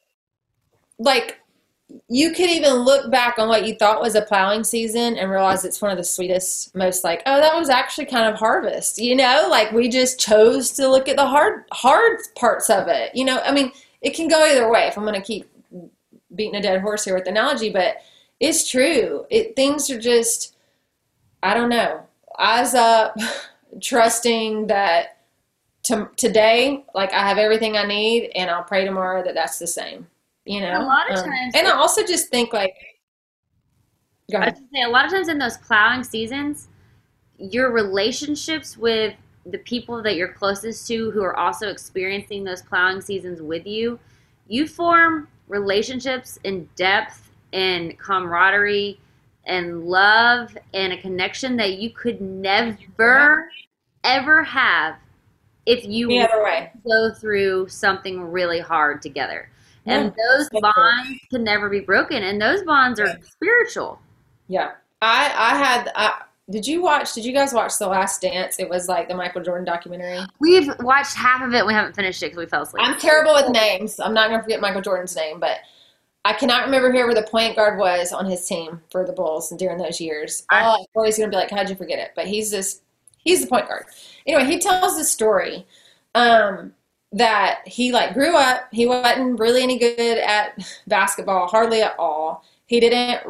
S6: you could even look back on what you thought was a plowing season and realize it's one of the sweetest, most like, oh, that was actually kind of harvest, you know? Like, we just chose to look at the hard parts of it, you know? I mean, it can go either way, if I'm going to keep beating a dead horse here with the analogy, but it's true. Things are just, I don't know, eyes up, trusting that today, like, I have everything I need, and I'll pray tomorrow that that's the same. You know,
S5: a lot of times,
S6: and I also just think like, go ahead.
S5: I was gonna say, a lot of times in those plowing seasons, your relationships with the people that you're closest to who are also experiencing those plowing seasons with you, you form relationships in depth and camaraderie and love and a connection that you could never, ever have if you go through something really hard together. And those bonds can never be broken. And those bonds are spiritual. Yeah.
S6: Did you guys watch The Last Dance? It was like the Michael Jordan documentary.
S5: We've watched half of it. We haven't finished it because we fell asleep.
S6: I'm terrible with names. I'm not going to forget Michael Jordan's name, but I cannot remember whoever the point guard was on his team for the Bulls during those years. I'm always going to be like, how'd you forget it? But he's the point guard. Anyway, he tells this story, that he like grew up, he wasn't really any good at basketball, hardly at all. He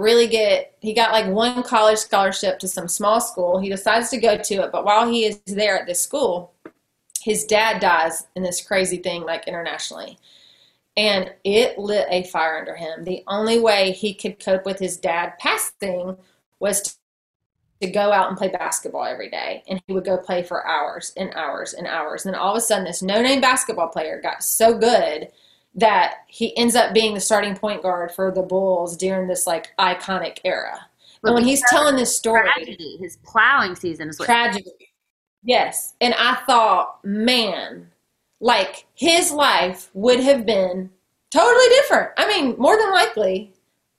S6: got like one college scholarship to some small school. He decides to go to it, but while he is there at this school, his dad dies in this crazy thing, like internationally. And it lit a fire under him. The only way he could cope with his dad passing was to go out and play basketball every day. And he would go play for hours and hours and hours. And then all of a sudden, this no-name basketball player got so good that he ends up being the starting point guard for the Bulls during this like iconic era. And when he's telling this story,
S5: tragedy, his plowing season is what
S6: tragedy. Yes. And I thought, man, like his life would have been totally different. I mean, more than likely,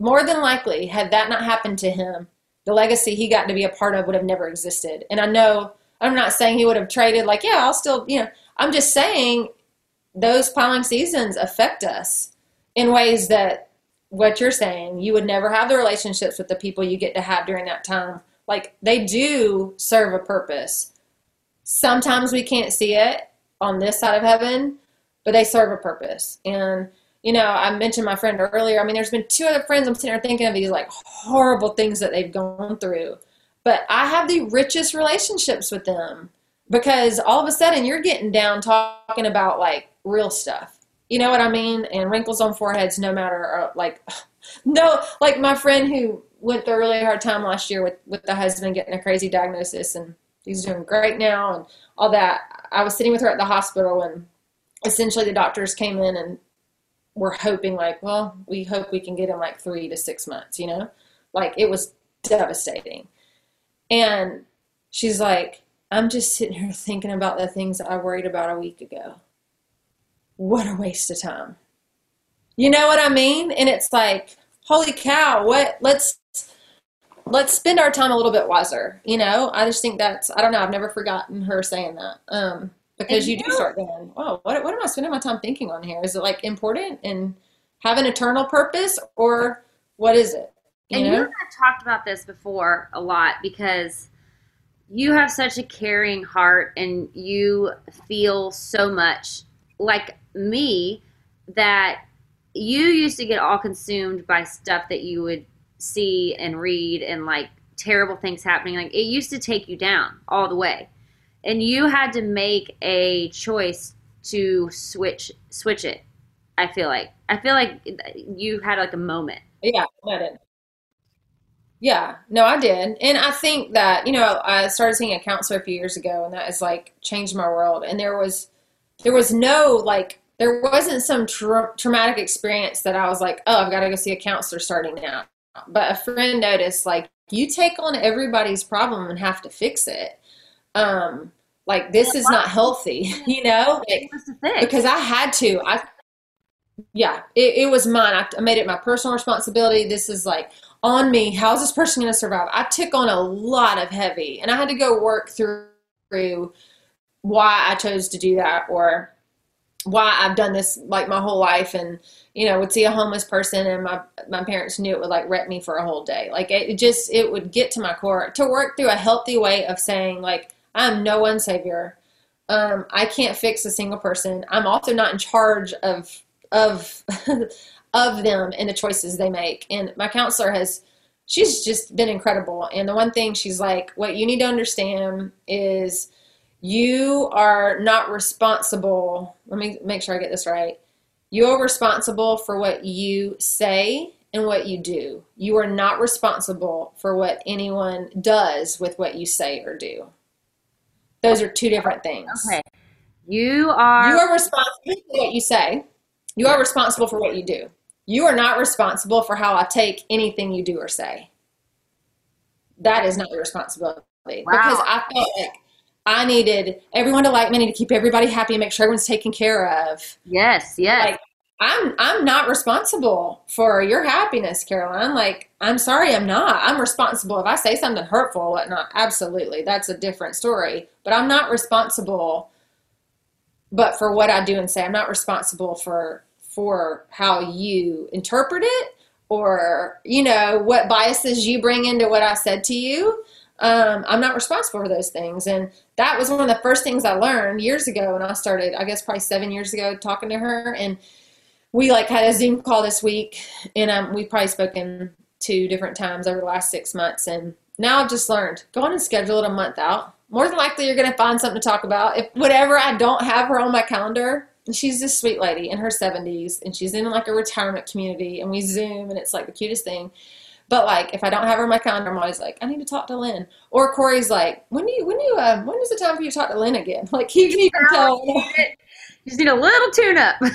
S6: had that not happened to him, the legacy he got to be a part of would have never existed. And I know, I'm not saying he would have traded, like, yeah, I'll still, I'm just saying those plowing seasons affect us in ways that what you're saying, you would never have the relationships with the people you get to have during that time. Like, they do serve a purpose. Sometimes we can't see it on this side of heaven, but they serve a purpose. And, I mentioned my friend earlier. I mean, there's been 2 other friends I'm sitting there thinking of these like horrible things that they've gone through. But I have the richest relationships with them because all of a sudden you're getting down talking about like real stuff. You know what I mean? And wrinkles on foreheads, no matter, like my friend who went through a really hard time last year with the husband getting a crazy diagnosis, and he's doing great now and all that. I was sitting with her at the hospital, and essentially the doctors came in and were hoping like, well, we hope we can get him like 3 to 6 months, like it was devastating. And she's like, I'm just sitting here thinking about the things that I worried about a week ago. What a waste of time. You know what I mean? And it's like, holy cow, let's spend our time a little bit wiser. I just think I don't know. I've never forgotten her saying that. Because you do start going, oh, what am I spending my time thinking on here? Is it like important and have an eternal purpose, or what is it?
S5: You and have talked about this before a lot because you have such a caring heart and you feel so much like me that you used to get all consumed by stuff that you would see and read and like terrible things happening. Like it used to take you down all the way. And you had to make a choice to switch it. I feel like you had like a moment.
S6: Yeah, I did. Yeah, no, I did. And I think that, I started seeing a counselor a few years ago, and that has like changed my world. And there was no, like, there wasn't some traumatic experience that I was like, oh, I've got to go see a counselor starting now. But a friend noticed, like, you take on everybody's problem and have to fix it. Like this is not healthy, like, because I had to, it was mine. I made it my personal responsibility. This is like on me. How is this person going to survive? I took on a lot of heavy, and I had to go work through why I chose to do that, or why I've done this like my whole life. And, would see a homeless person, and my parents knew it would like wreck me for a whole day. Like it would get to my core to work through a healthy way of saying like, I'm no one's savior. I can't fix a single person. I'm also not in charge of them and the choices they make. And my counselor she's just been incredible. And the one thing she's like, what you need to understand is you are not responsible. Let me make sure I get this right. You are responsible for what you say and what you do. You are not responsible for what anyone does with what you say or do. Those are 2 different things.
S5: Okay. You are
S6: responsible for what you say. You are responsible for what you do. You are not responsible for how I take anything you do or say. That is not your responsibility. Wow. Because I felt like I needed everyone to like me, I need to keep everybody happy and make sure everyone's taken care of.
S5: Yes.
S6: Like, I'm not responsible for your happiness, Caroline. Like, I'm sorry, I'm not. I'm responsible if I say something hurtful or whatnot. Absolutely. That's a different story. But I'm not responsible for what I do and say. I'm not responsible for how you interpret it, or, what biases you bring into what I said to you. I'm not responsible for those things. And that was one of the first things I learned years ago when I started, I guess probably 7 years ago, talking to her. And we like had a Zoom call this week, and we've probably spoken 2 different times over the last 6 months. And now I've just learned, go on and schedule it a month out. More than likely you're going to find something to talk about. If whatever I don't have her on my calendar, and she's this sweet lady in her 70s, and she's in like a retirement community, and we Zoom, and it's like the cutest thing. But like, if I don't have her on my calendar, I'm always like, I need to talk to Lynn. Or Corey's like, when is the time for you to talk to Lynn again? Like, you can tell.
S5: You just need a little tune up.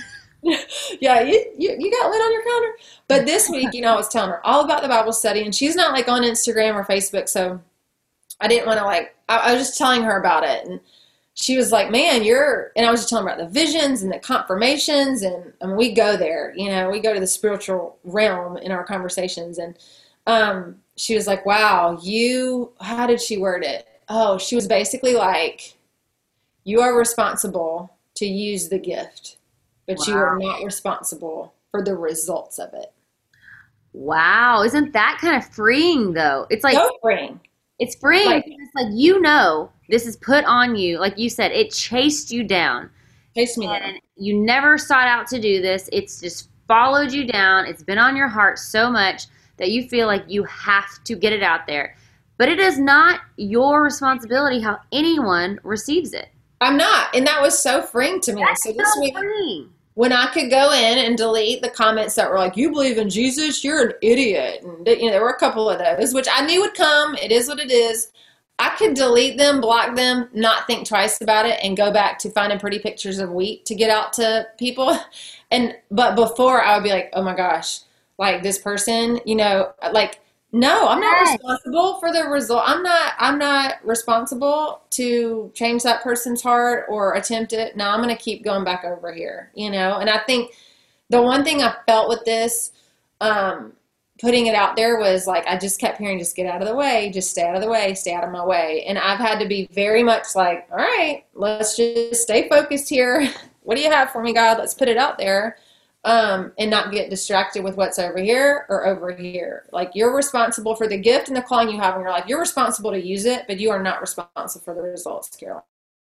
S6: Yeah, you got lit on your calendar. But this week, I was telling her all about the Bible study, and she's not like on Instagram or Facebook, so I didn't want to I was just telling her about it, and she was like, man, and I was just telling her about the visions and the confirmations, and we go there, we go to the spiritual realm in our conversations, and she was like, wow, how did she word it? Oh, she was basically like, you are responsible to use the gift, but you are not responsible for the results of it.
S5: Wow. Isn't that kind of freeing, though? It's like,
S6: so freeing.
S5: It's freeing. It's like, this is put on you. Like you said, it chased you down.
S6: Chased me down.
S5: You never sought out to do this. It's just followed you down. It's been on your heart so much that you feel like you have to get it out there. But it is not your responsibility how anyone receives it.
S6: I'm not. And that was so freeing to me.
S5: That's
S6: so this week,
S5: freeing.
S6: When I could go in and delete the comments that were like, you believe in Jesus, you're an idiot. And there were a couple of those, which I knew would come. It is what it is. I could delete them, block them, not think twice about it, and go back to finding pretty pictures of wheat to get out to people. But before, I would be like, oh my gosh, like this person, no, I'm not responsible for the result. I'm not responsible to change that person's heart or attempt it. No, I'm going to keep going back over here, And I think the one thing I felt with this, putting it out there was like, I just kept hearing, just get out of the way, just stay out of the way, stay out of my way. And I've had to be very much like, all right, let's just stay focused here. What do you have for me, God? Let's put it out there. And not get distracted with what's over here or over here. Like, you're responsible for the gift and the calling you have in your life. You're responsible to use it, but you are not responsible for the results, Caroline.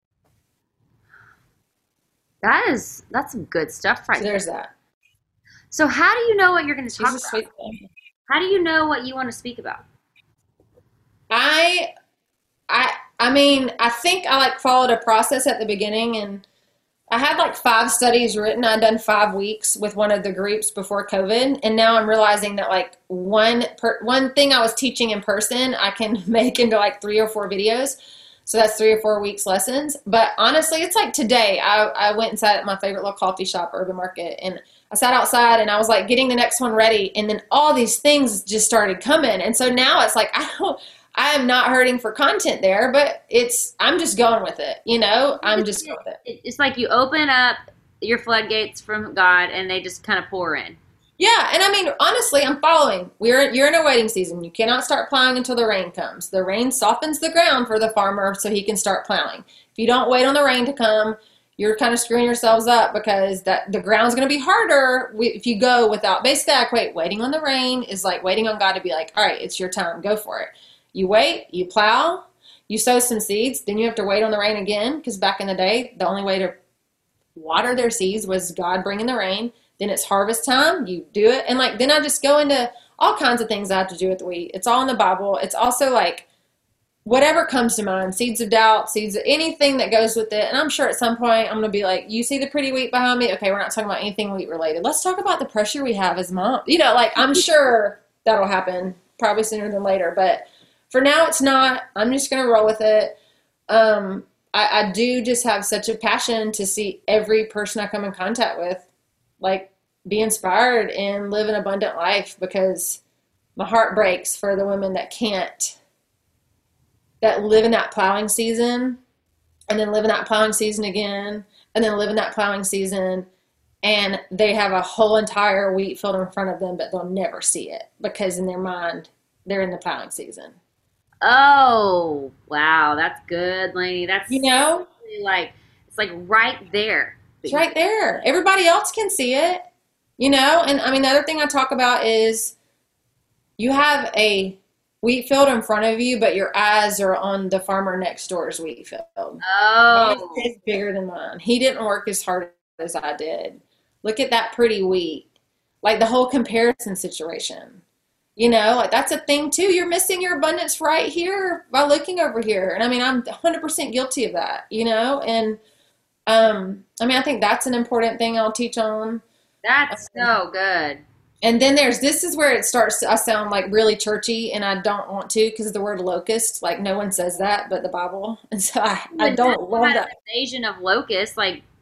S5: That's some good stuff right
S6: there. There's that.
S5: So how do you know what you're going to talk about? How do you know what you want to speak about?
S6: I think I followed a process at the beginning, and I had 5 studies written. I'd done 5 weeks with one of the groups before COVID. And now I'm realizing that one thing I was teaching in person, I can make into 3 or 4 videos. So that's 3 or 4 weeks lessons. But honestly, it's like today, I went and sat at my favorite little coffee shop, Urban Market, and I sat outside and I was getting the next one ready. And then all these things just started coming. And so now it's I am not hurting for content there, but I'm just going with it, I'm just going with it.
S5: It's like you open up your floodgates from God and they just kind of pour in.
S6: Yeah. And honestly, I'm following. You're in a waiting season. You cannot start plowing until the rain comes. The rain softens the ground for the farmer so he can start plowing. If you don't wait on the rain to come, you're kind of screwing yourselves up because the ground's going to be harder if you go without. Basically, I equate waiting on the rain is like waiting on God to be like, all right, it's your time. Go for it. You wait, you plow, you sow some seeds, then you have to wait on the rain again, because back in the day, the only way to water their seeds was God bringing the rain. Then it's harvest time, you do it. And then I just go into all kinds of things I have to do with the wheat. It's all in the Bible. It's also whatever comes to mind, seeds of doubt, seeds of anything that goes with it. And I'm sure at some point I'm going to be like, you see the pretty wheat behind me? Okay, we're not talking about anything wheat related. Let's talk about the pressure we have as mom. I'm sure that'll happen probably sooner than later, but for now, it's not. I'm just going to roll with it. I do just have such a passion to see every person I come in contact with, be inspired and live an abundant life, because my heart breaks for the women that live in that plowing season and then live in that plowing season again and then live in that plowing season, and they have a whole entire wheat field in front of them, but they'll never see it because in their mind, they're in the plowing season.
S5: Oh, wow. That's good, Lainey. That's
S6: it's
S5: right there.
S6: It's right there. Everybody else can see it, and the other thing I talk about is you have a wheat field in front of you, but your eyes are on the farmer next door's wheat field.
S5: Oh.
S6: His is bigger than mine. He didn't work as hard as I did. Look at that pretty wheat. The whole comparison situation. That's a thing too. You're missing your abundance right here by looking over here. And I'm 100% guilty of that, and I think that's an important thing I'll teach on.
S5: That's so good.
S6: And then this is where it starts I sound really churchy, and I don't want to, because of the word locust. No one says that but the Bible. And so I don't love that.
S5: Invasion of locusts,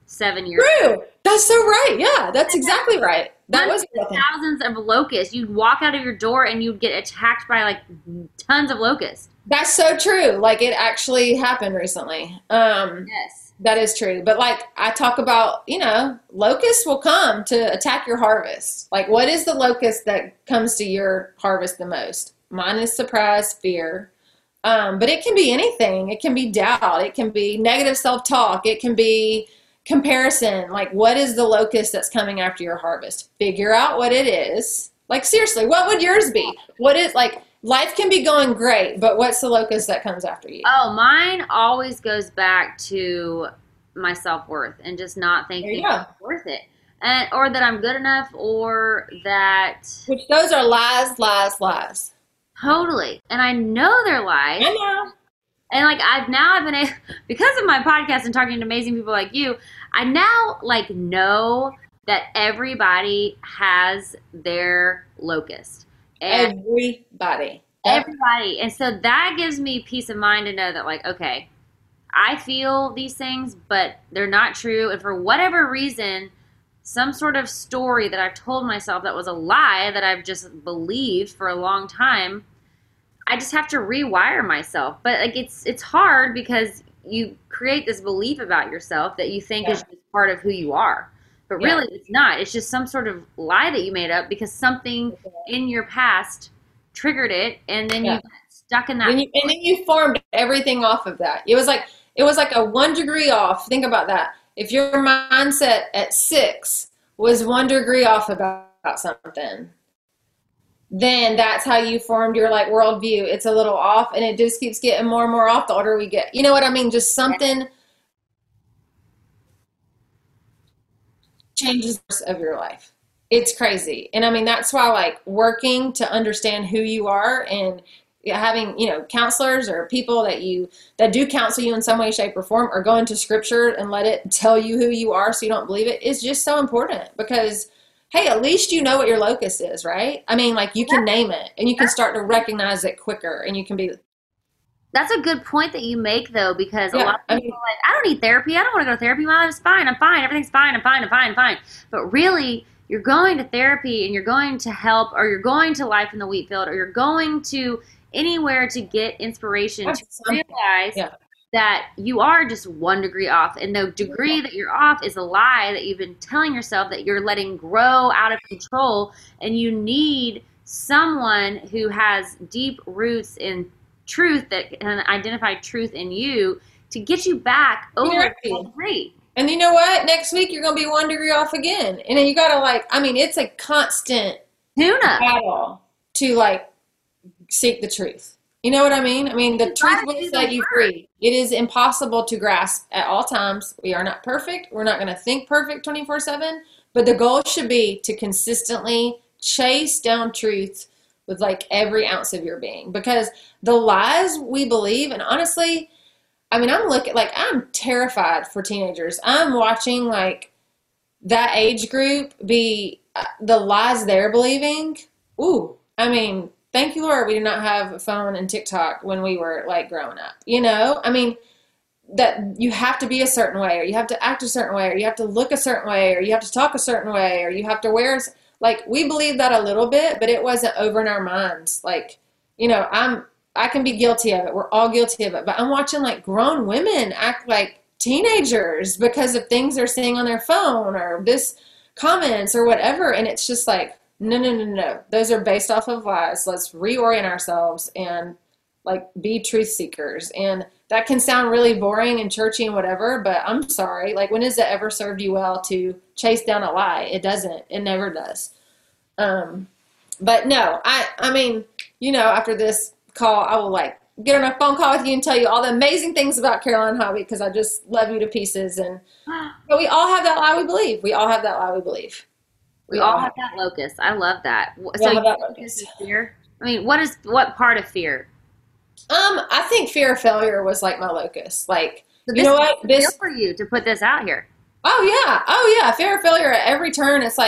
S5: 7 years.
S6: True. That's so right. Yeah, that's exactly right. That was
S5: thousands of locusts. You'd walk out of your door and you'd get attacked by like tons of locusts.
S6: That's so true. Like it actually happened recently.
S5: Yes.
S6: That is true. But like I talk about, locusts will come to attack your harvest. Like what is the locust that comes to your harvest the most? Mine is surprise, fear. But it can be anything. It can be doubt. It can be negative self-talk. It can be comparison. Like what is the locust that's coming after your harvest? Figure out what it is. Like seriously, what would yours be? What is like life can be going great, but what's the locust that comes after you?
S5: Oh, mine always goes back to my self-worth and just not thinking I'm worth it. Or that I'm good enough, or that...
S6: Which those are lies.
S5: Totally. And I know they're lies.
S6: I know.
S5: And like I've been able, because of my podcast and talking to amazing people like you, I now like know that everybody has their locust. And
S6: Everybody.
S5: And so that gives me peace of mind to know that like, okay, I feel these things, but they're not true. And for whatever reason, some sort of story that I've told myself that was a lie that I've just believed for a long time, I just have to rewire myself. But like it's hard because you create this belief about yourself that you think is just part of who you are. But really it's not. It's just some sort of lie that you made up because something in your past triggered it, and then you got stuck in that.
S6: And then you formed everything off of that. It was like a 1 degree off. Think about that. If your mindset at 6 was 1 degree off about something, then that's how you formed your like worldview. It's a little off, and it just keeps getting more and more off the older we get. You know what I mean? Just something changes of your life. It's crazy. And I mean, that's why like working to understand who you are and having, counselors or people that do counsel you in some way, shape, or form, or go into scripture and let it tell you who you are so you don't believe it is just so important because, hey, at least you know what your locust is, right? I mean, like you can name it and you can start to recognize it quicker and you can be.
S5: That's a good point that you make though, because a lot of people are like, I don't need therapy. I don't want to go to therapy. My life's fine. I'm fine. Everything's fine. I'm fine. But really, you're going to therapy and you're going to help, or you're going to Life in the Wheat Field, or you're going to anywhere to get inspiration to realize that you are just 1 degree off. And the degree that you're off is a lie that you've been telling yourself that you're letting grow out of control. And you need someone who has deep roots in truth that can identify truth in you to get you back over 1 degree.
S6: And you know what? Next week you're going to be 1 degree off again. And then you got to it's a constant battle to seek the truth. You know what I mean? I mean, the truth will set you free. It is impossible to grasp at all times. We are not perfect. We're not going to think perfect 24/7. But the goal should be to consistently chase down truth with every ounce of your being. Because the lies we believe, and honestly, I mean, I'm terrified for teenagers. I'm watching that age group be the lies they're believing. Ooh, I mean, thank you, Lord, we did not have a phone and TikTok when we were growing up. I mean, that you have to be a certain way, or you have to act a certain way, or you have to look a certain way, or you have to talk a certain way, or you have to wear, we believed that a little bit, but it wasn't over in our minds. I can be guilty of it. We're all guilty of it. But I'm watching grown women act like teenagers because of things they're seeing on their phone or this comments or whatever. And it's just no. Those are based off of lies. Let's reorient ourselves and be truth seekers. And that can sound really boring and churchy and whatever, but I'm sorry. When has it ever served you well to chase down a lie? It doesn't. It never does. But no, I mean, after this call, I will get on a phone call with you and tell you all the amazing things about Caroline Hobby because I just love you to pieces. But we all have that lie we believe. We all have that
S5: locust. I love that. So locust is fear. I mean, what part of fear?
S6: I think fear of failure was my locust.
S5: So
S6: you know what?
S5: This for you to put this out here.
S6: Oh yeah. Fear of failure at every turn. It's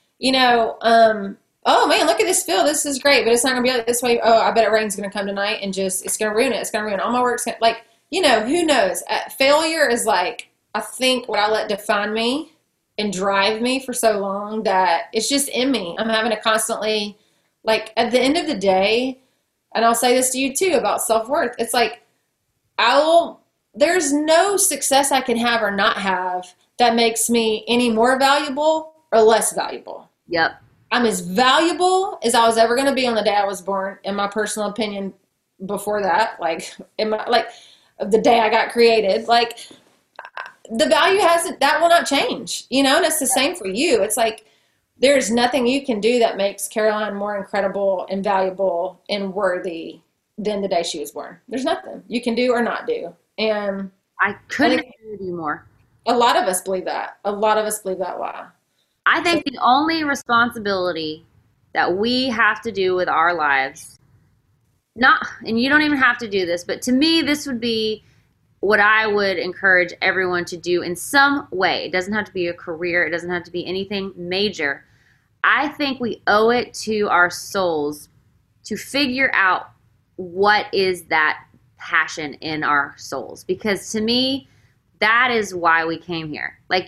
S6: oh man, look at this field. This is great, but it's not going to be this way. Oh, I bet it rain's going to come tonight and it's going to ruin it. It's going to ruin all my work. Who knows? Failure is I think what I let define me and drive me for so long that it's just in me. I'm having to constantly, like, at the end of the day, and I'll say this to you too about self-worth. It's like, there's no success I can have or not have that makes me any more valuable or less valuable.
S5: Yep.
S6: I'm as valuable as I was ever going to be on the day I was born, in my personal opinion. Before that, like the day I got created, like the value that will not change, and it's the same for you. It's like, there's nothing you can do that makes Caroline more incredible and valuable and worthy than the day she was born. There's nothing you can do or not do. And
S5: I couldn't agree with you more.
S6: A lot of us believe that. A lot of us believe that lie.
S5: I think the only responsibility that we have to do with our lives, and you don't even have to do this, but to me, this would be what I would encourage everyone to do in some way. It doesn't have to be a career. It doesn't have to be anything major. I think we owe it to our souls to figure out what is that passion in our souls. Because to me, that is why we came here. Like,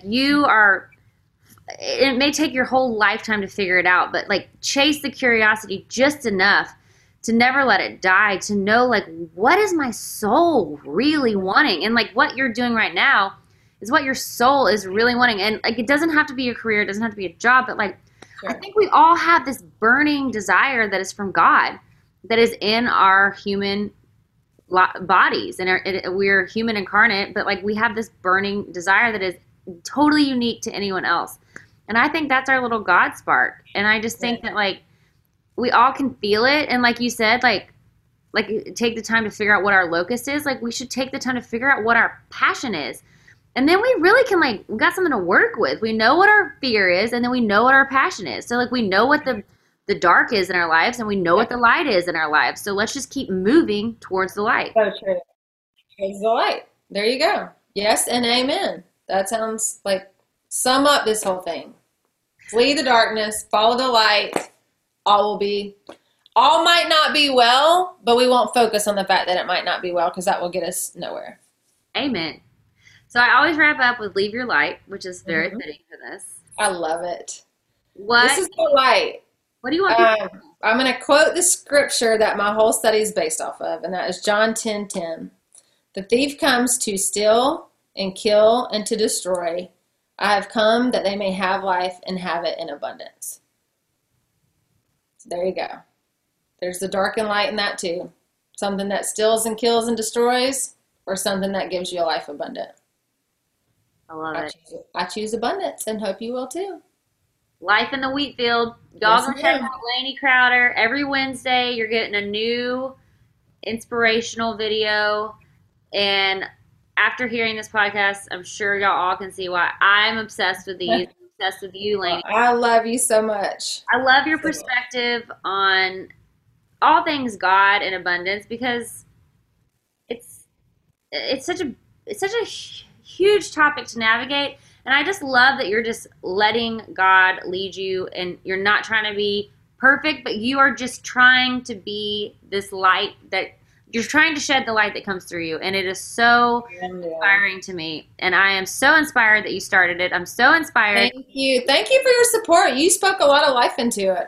S5: it may take your whole lifetime to figure it out, but like, chase the curiosity just enough to never let it die, to know, like, what is my soul really wanting? And like, what you're doing right now is what your soul is really wanting. And like, it doesn't have to be a career, it doesn't have to be a job, but like, sure. I think we all have this burning desire that is from God, that is in our human bodies, and we're human incarnate, but like, we have this burning desire that is totally unique to anyone else. And I think that's our little God spark. And I just think that, like, we all can feel it. And like you said, like take the time to figure out what our locus is. Like, we should take the time to figure out what our passion is. And then we really can, like, we got something to work with. We know what our fear is, and then we know what our passion is. So like, we know what the dark is in our lives, and we know what the light is in our lives. So let's just keep moving towards the light.
S6: So true. Towards the light. There you go. Yes and amen. That sounds like, sum up this whole thing. Flee the darkness, follow the light. All might not be well, but we won't focus on the fact that it might not be well, because that will get us nowhere.
S5: Amen. So I always wrap up with leave your light, which is very fitting for this.
S6: I love it.
S5: This
S6: is the light.
S5: What do you want?
S6: I'm going to quote the scripture that my whole study is based off of, and that is John 10:10. The thief comes to steal and kill and to destroy. I have come that they may have life and have it in abundance. So there you go. There's the dark and light in that too. Something that steals and kills and destroys, or something that gives you a life abundant.
S5: I love it.
S6: I choose abundance, and hope you will too.
S5: Life in the wheat field. Y'all go check out Lainey Crowder. Every Wednesday, you're getting a new inspirational video. And after hearing this podcast, I'm sure y'all all can see why I'm obsessed with these. I'm obsessed with you, Lainey.
S6: I love you so much.
S5: I love your perspective on all things God and abundance, because it's such a huge topic to navigate. And I just love that you're just letting God lead you, and you're not trying to be perfect, but you are just trying to be this light, that you're trying to shed the light that comes through you. And it is so inspiring to me. And I am so inspired that you started it. I'm so inspired.
S6: Thank you. Thank you for your support. You spoke a lot of life into it.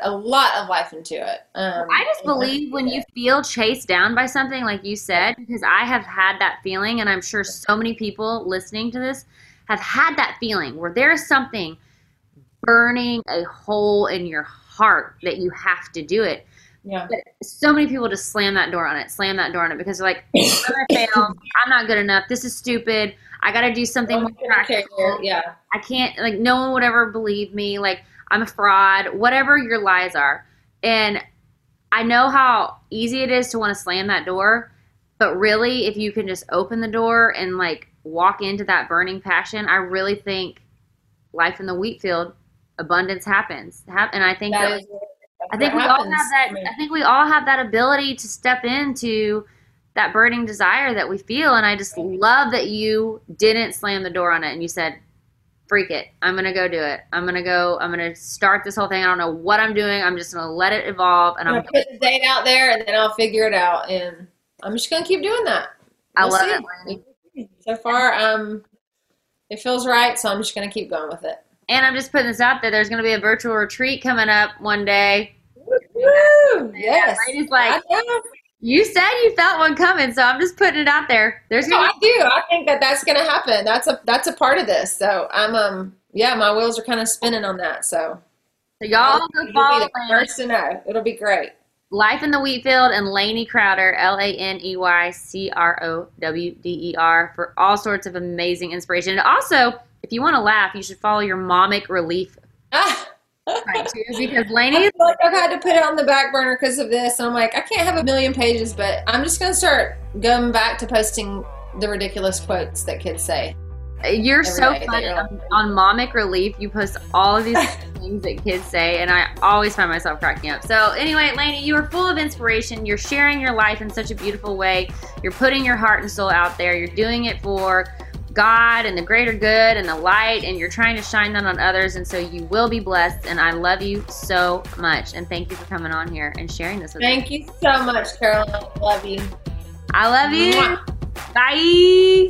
S5: I just believe when you feel chased down by something, like you said, because I have had that feeling, and I'm sure so many people listening to this have had that feeling where there is something burning a hole in your heart that you have to do it.
S6: Yeah.
S5: But so many people just slam that door on it because they're like, I'm going to fail. I'm not good enough. This is stupid. I got to do something more practical.
S6: Yeah.
S5: I can't, like, no one would ever believe me. Like, I'm a fraud, whatever your lies are. And I know how easy it is to want to slam that door, but really, if you can just open the door and, like, walk into that burning passion, I really think life in the wheat field, abundance happens. And I think I think we all have that ability to step into that burning desire that we feel. And I just love that you didn't slam the door on it, and you said, freak it. I'm going to go do it. I'm going to start this whole thing. I don't know what I'm doing. I'm just going to let it evolve. And I'm going to
S6: put the date out there, and then I'll figure it out. And I'm just going to keep doing that.
S5: I love it, Lainey.
S6: So far, I'm It feels right, so I'm just going to keep going with it.
S5: And I'm just putting this out there. There's going to be a virtual retreat coming up one day.
S6: Woo! Yes.
S5: It's like, you said you felt one coming, so I'm just putting it out there. There's
S6: I do. I think that's going to happen. That's a part of this. So I'm my wheels are kind of spinning on that. So
S5: y'all go follow
S6: the first to know. It'll be great.
S5: Life in the Wheatfield and Lainey Crowder, LANEYCROWDER, for all sorts of amazing inspiration. And also, if you want to laugh, you should follow your Momic Relief right too, because Lainey,
S6: I feel like I've had to put it on the back burner because of this, and I'm like, I can't have 1 million pages, but I'm just going to start going back to posting the ridiculous quotes that kids say.
S5: You're so funny. On Momic Relief, you post all of these things that kids say, and I always find myself cracking up. So anyway, Lainey, you are full of inspiration. You're sharing your life in such a beautiful way. You're putting your heart and soul out there. You're doing it for God and the greater good and the light, and you're trying to shine that on others, and so you will be blessed, and I love you so much, and thank you for coming on here and sharing this with me.
S6: Thank you so much, Caroline. I love you.
S5: I love you. Bye.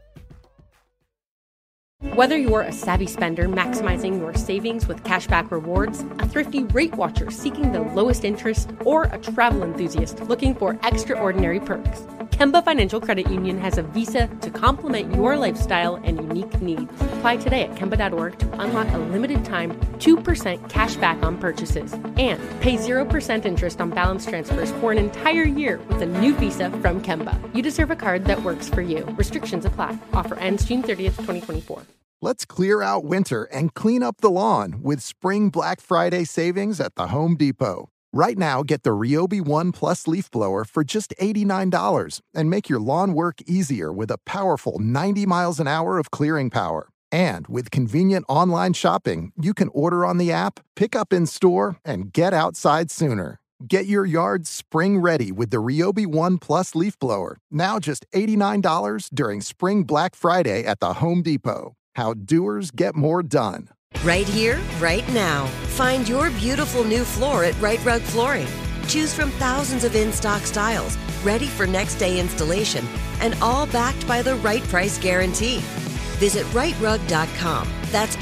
S3: Whether you're a savvy spender maximizing your savings with cashback rewards, a thrifty rate watcher seeking the lowest interest, or a travel enthusiast looking for extraordinary perks, Kemba Financial Credit Union has a visa to complement your lifestyle and unique needs. Apply today at Kemba.org to unlock a limited-time 2% cash back on purchases and pay 0% interest on balance transfers for an entire year with a new visa from Kemba. You deserve a card that works for you. Restrictions apply. Offer ends June 30th, 2024.
S7: Let's clear out winter and clean up the lawn with Spring Black Friday savings at the Home Depot. Right now, get the Ryobi One Plus leaf blower for just $89 and make your lawn work easier with a powerful 90 miles an hour of clearing power. And with convenient online shopping, you can order on the app, pick up in store, and get outside sooner. Get your yard spring ready with the Ryobi One Plus leaf blower, now just $89 during Spring Black Friday at the Home Depot. How doers get more done.
S9: Right here, right now. Find your beautiful new floor at Right Rug Flooring. Choose from thousands of in-stock styles, ready for next day installation, and all backed by the right price guarantee. Visit rightrug.com. That's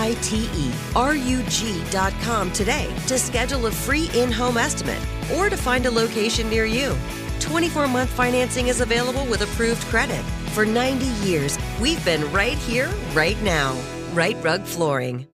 S9: RITERUG.com today to schedule a free in-home estimate or to find a location near you. 24-month financing is available with approved credit. For 90 years, we've been right here, right now. Right Rug Flooring.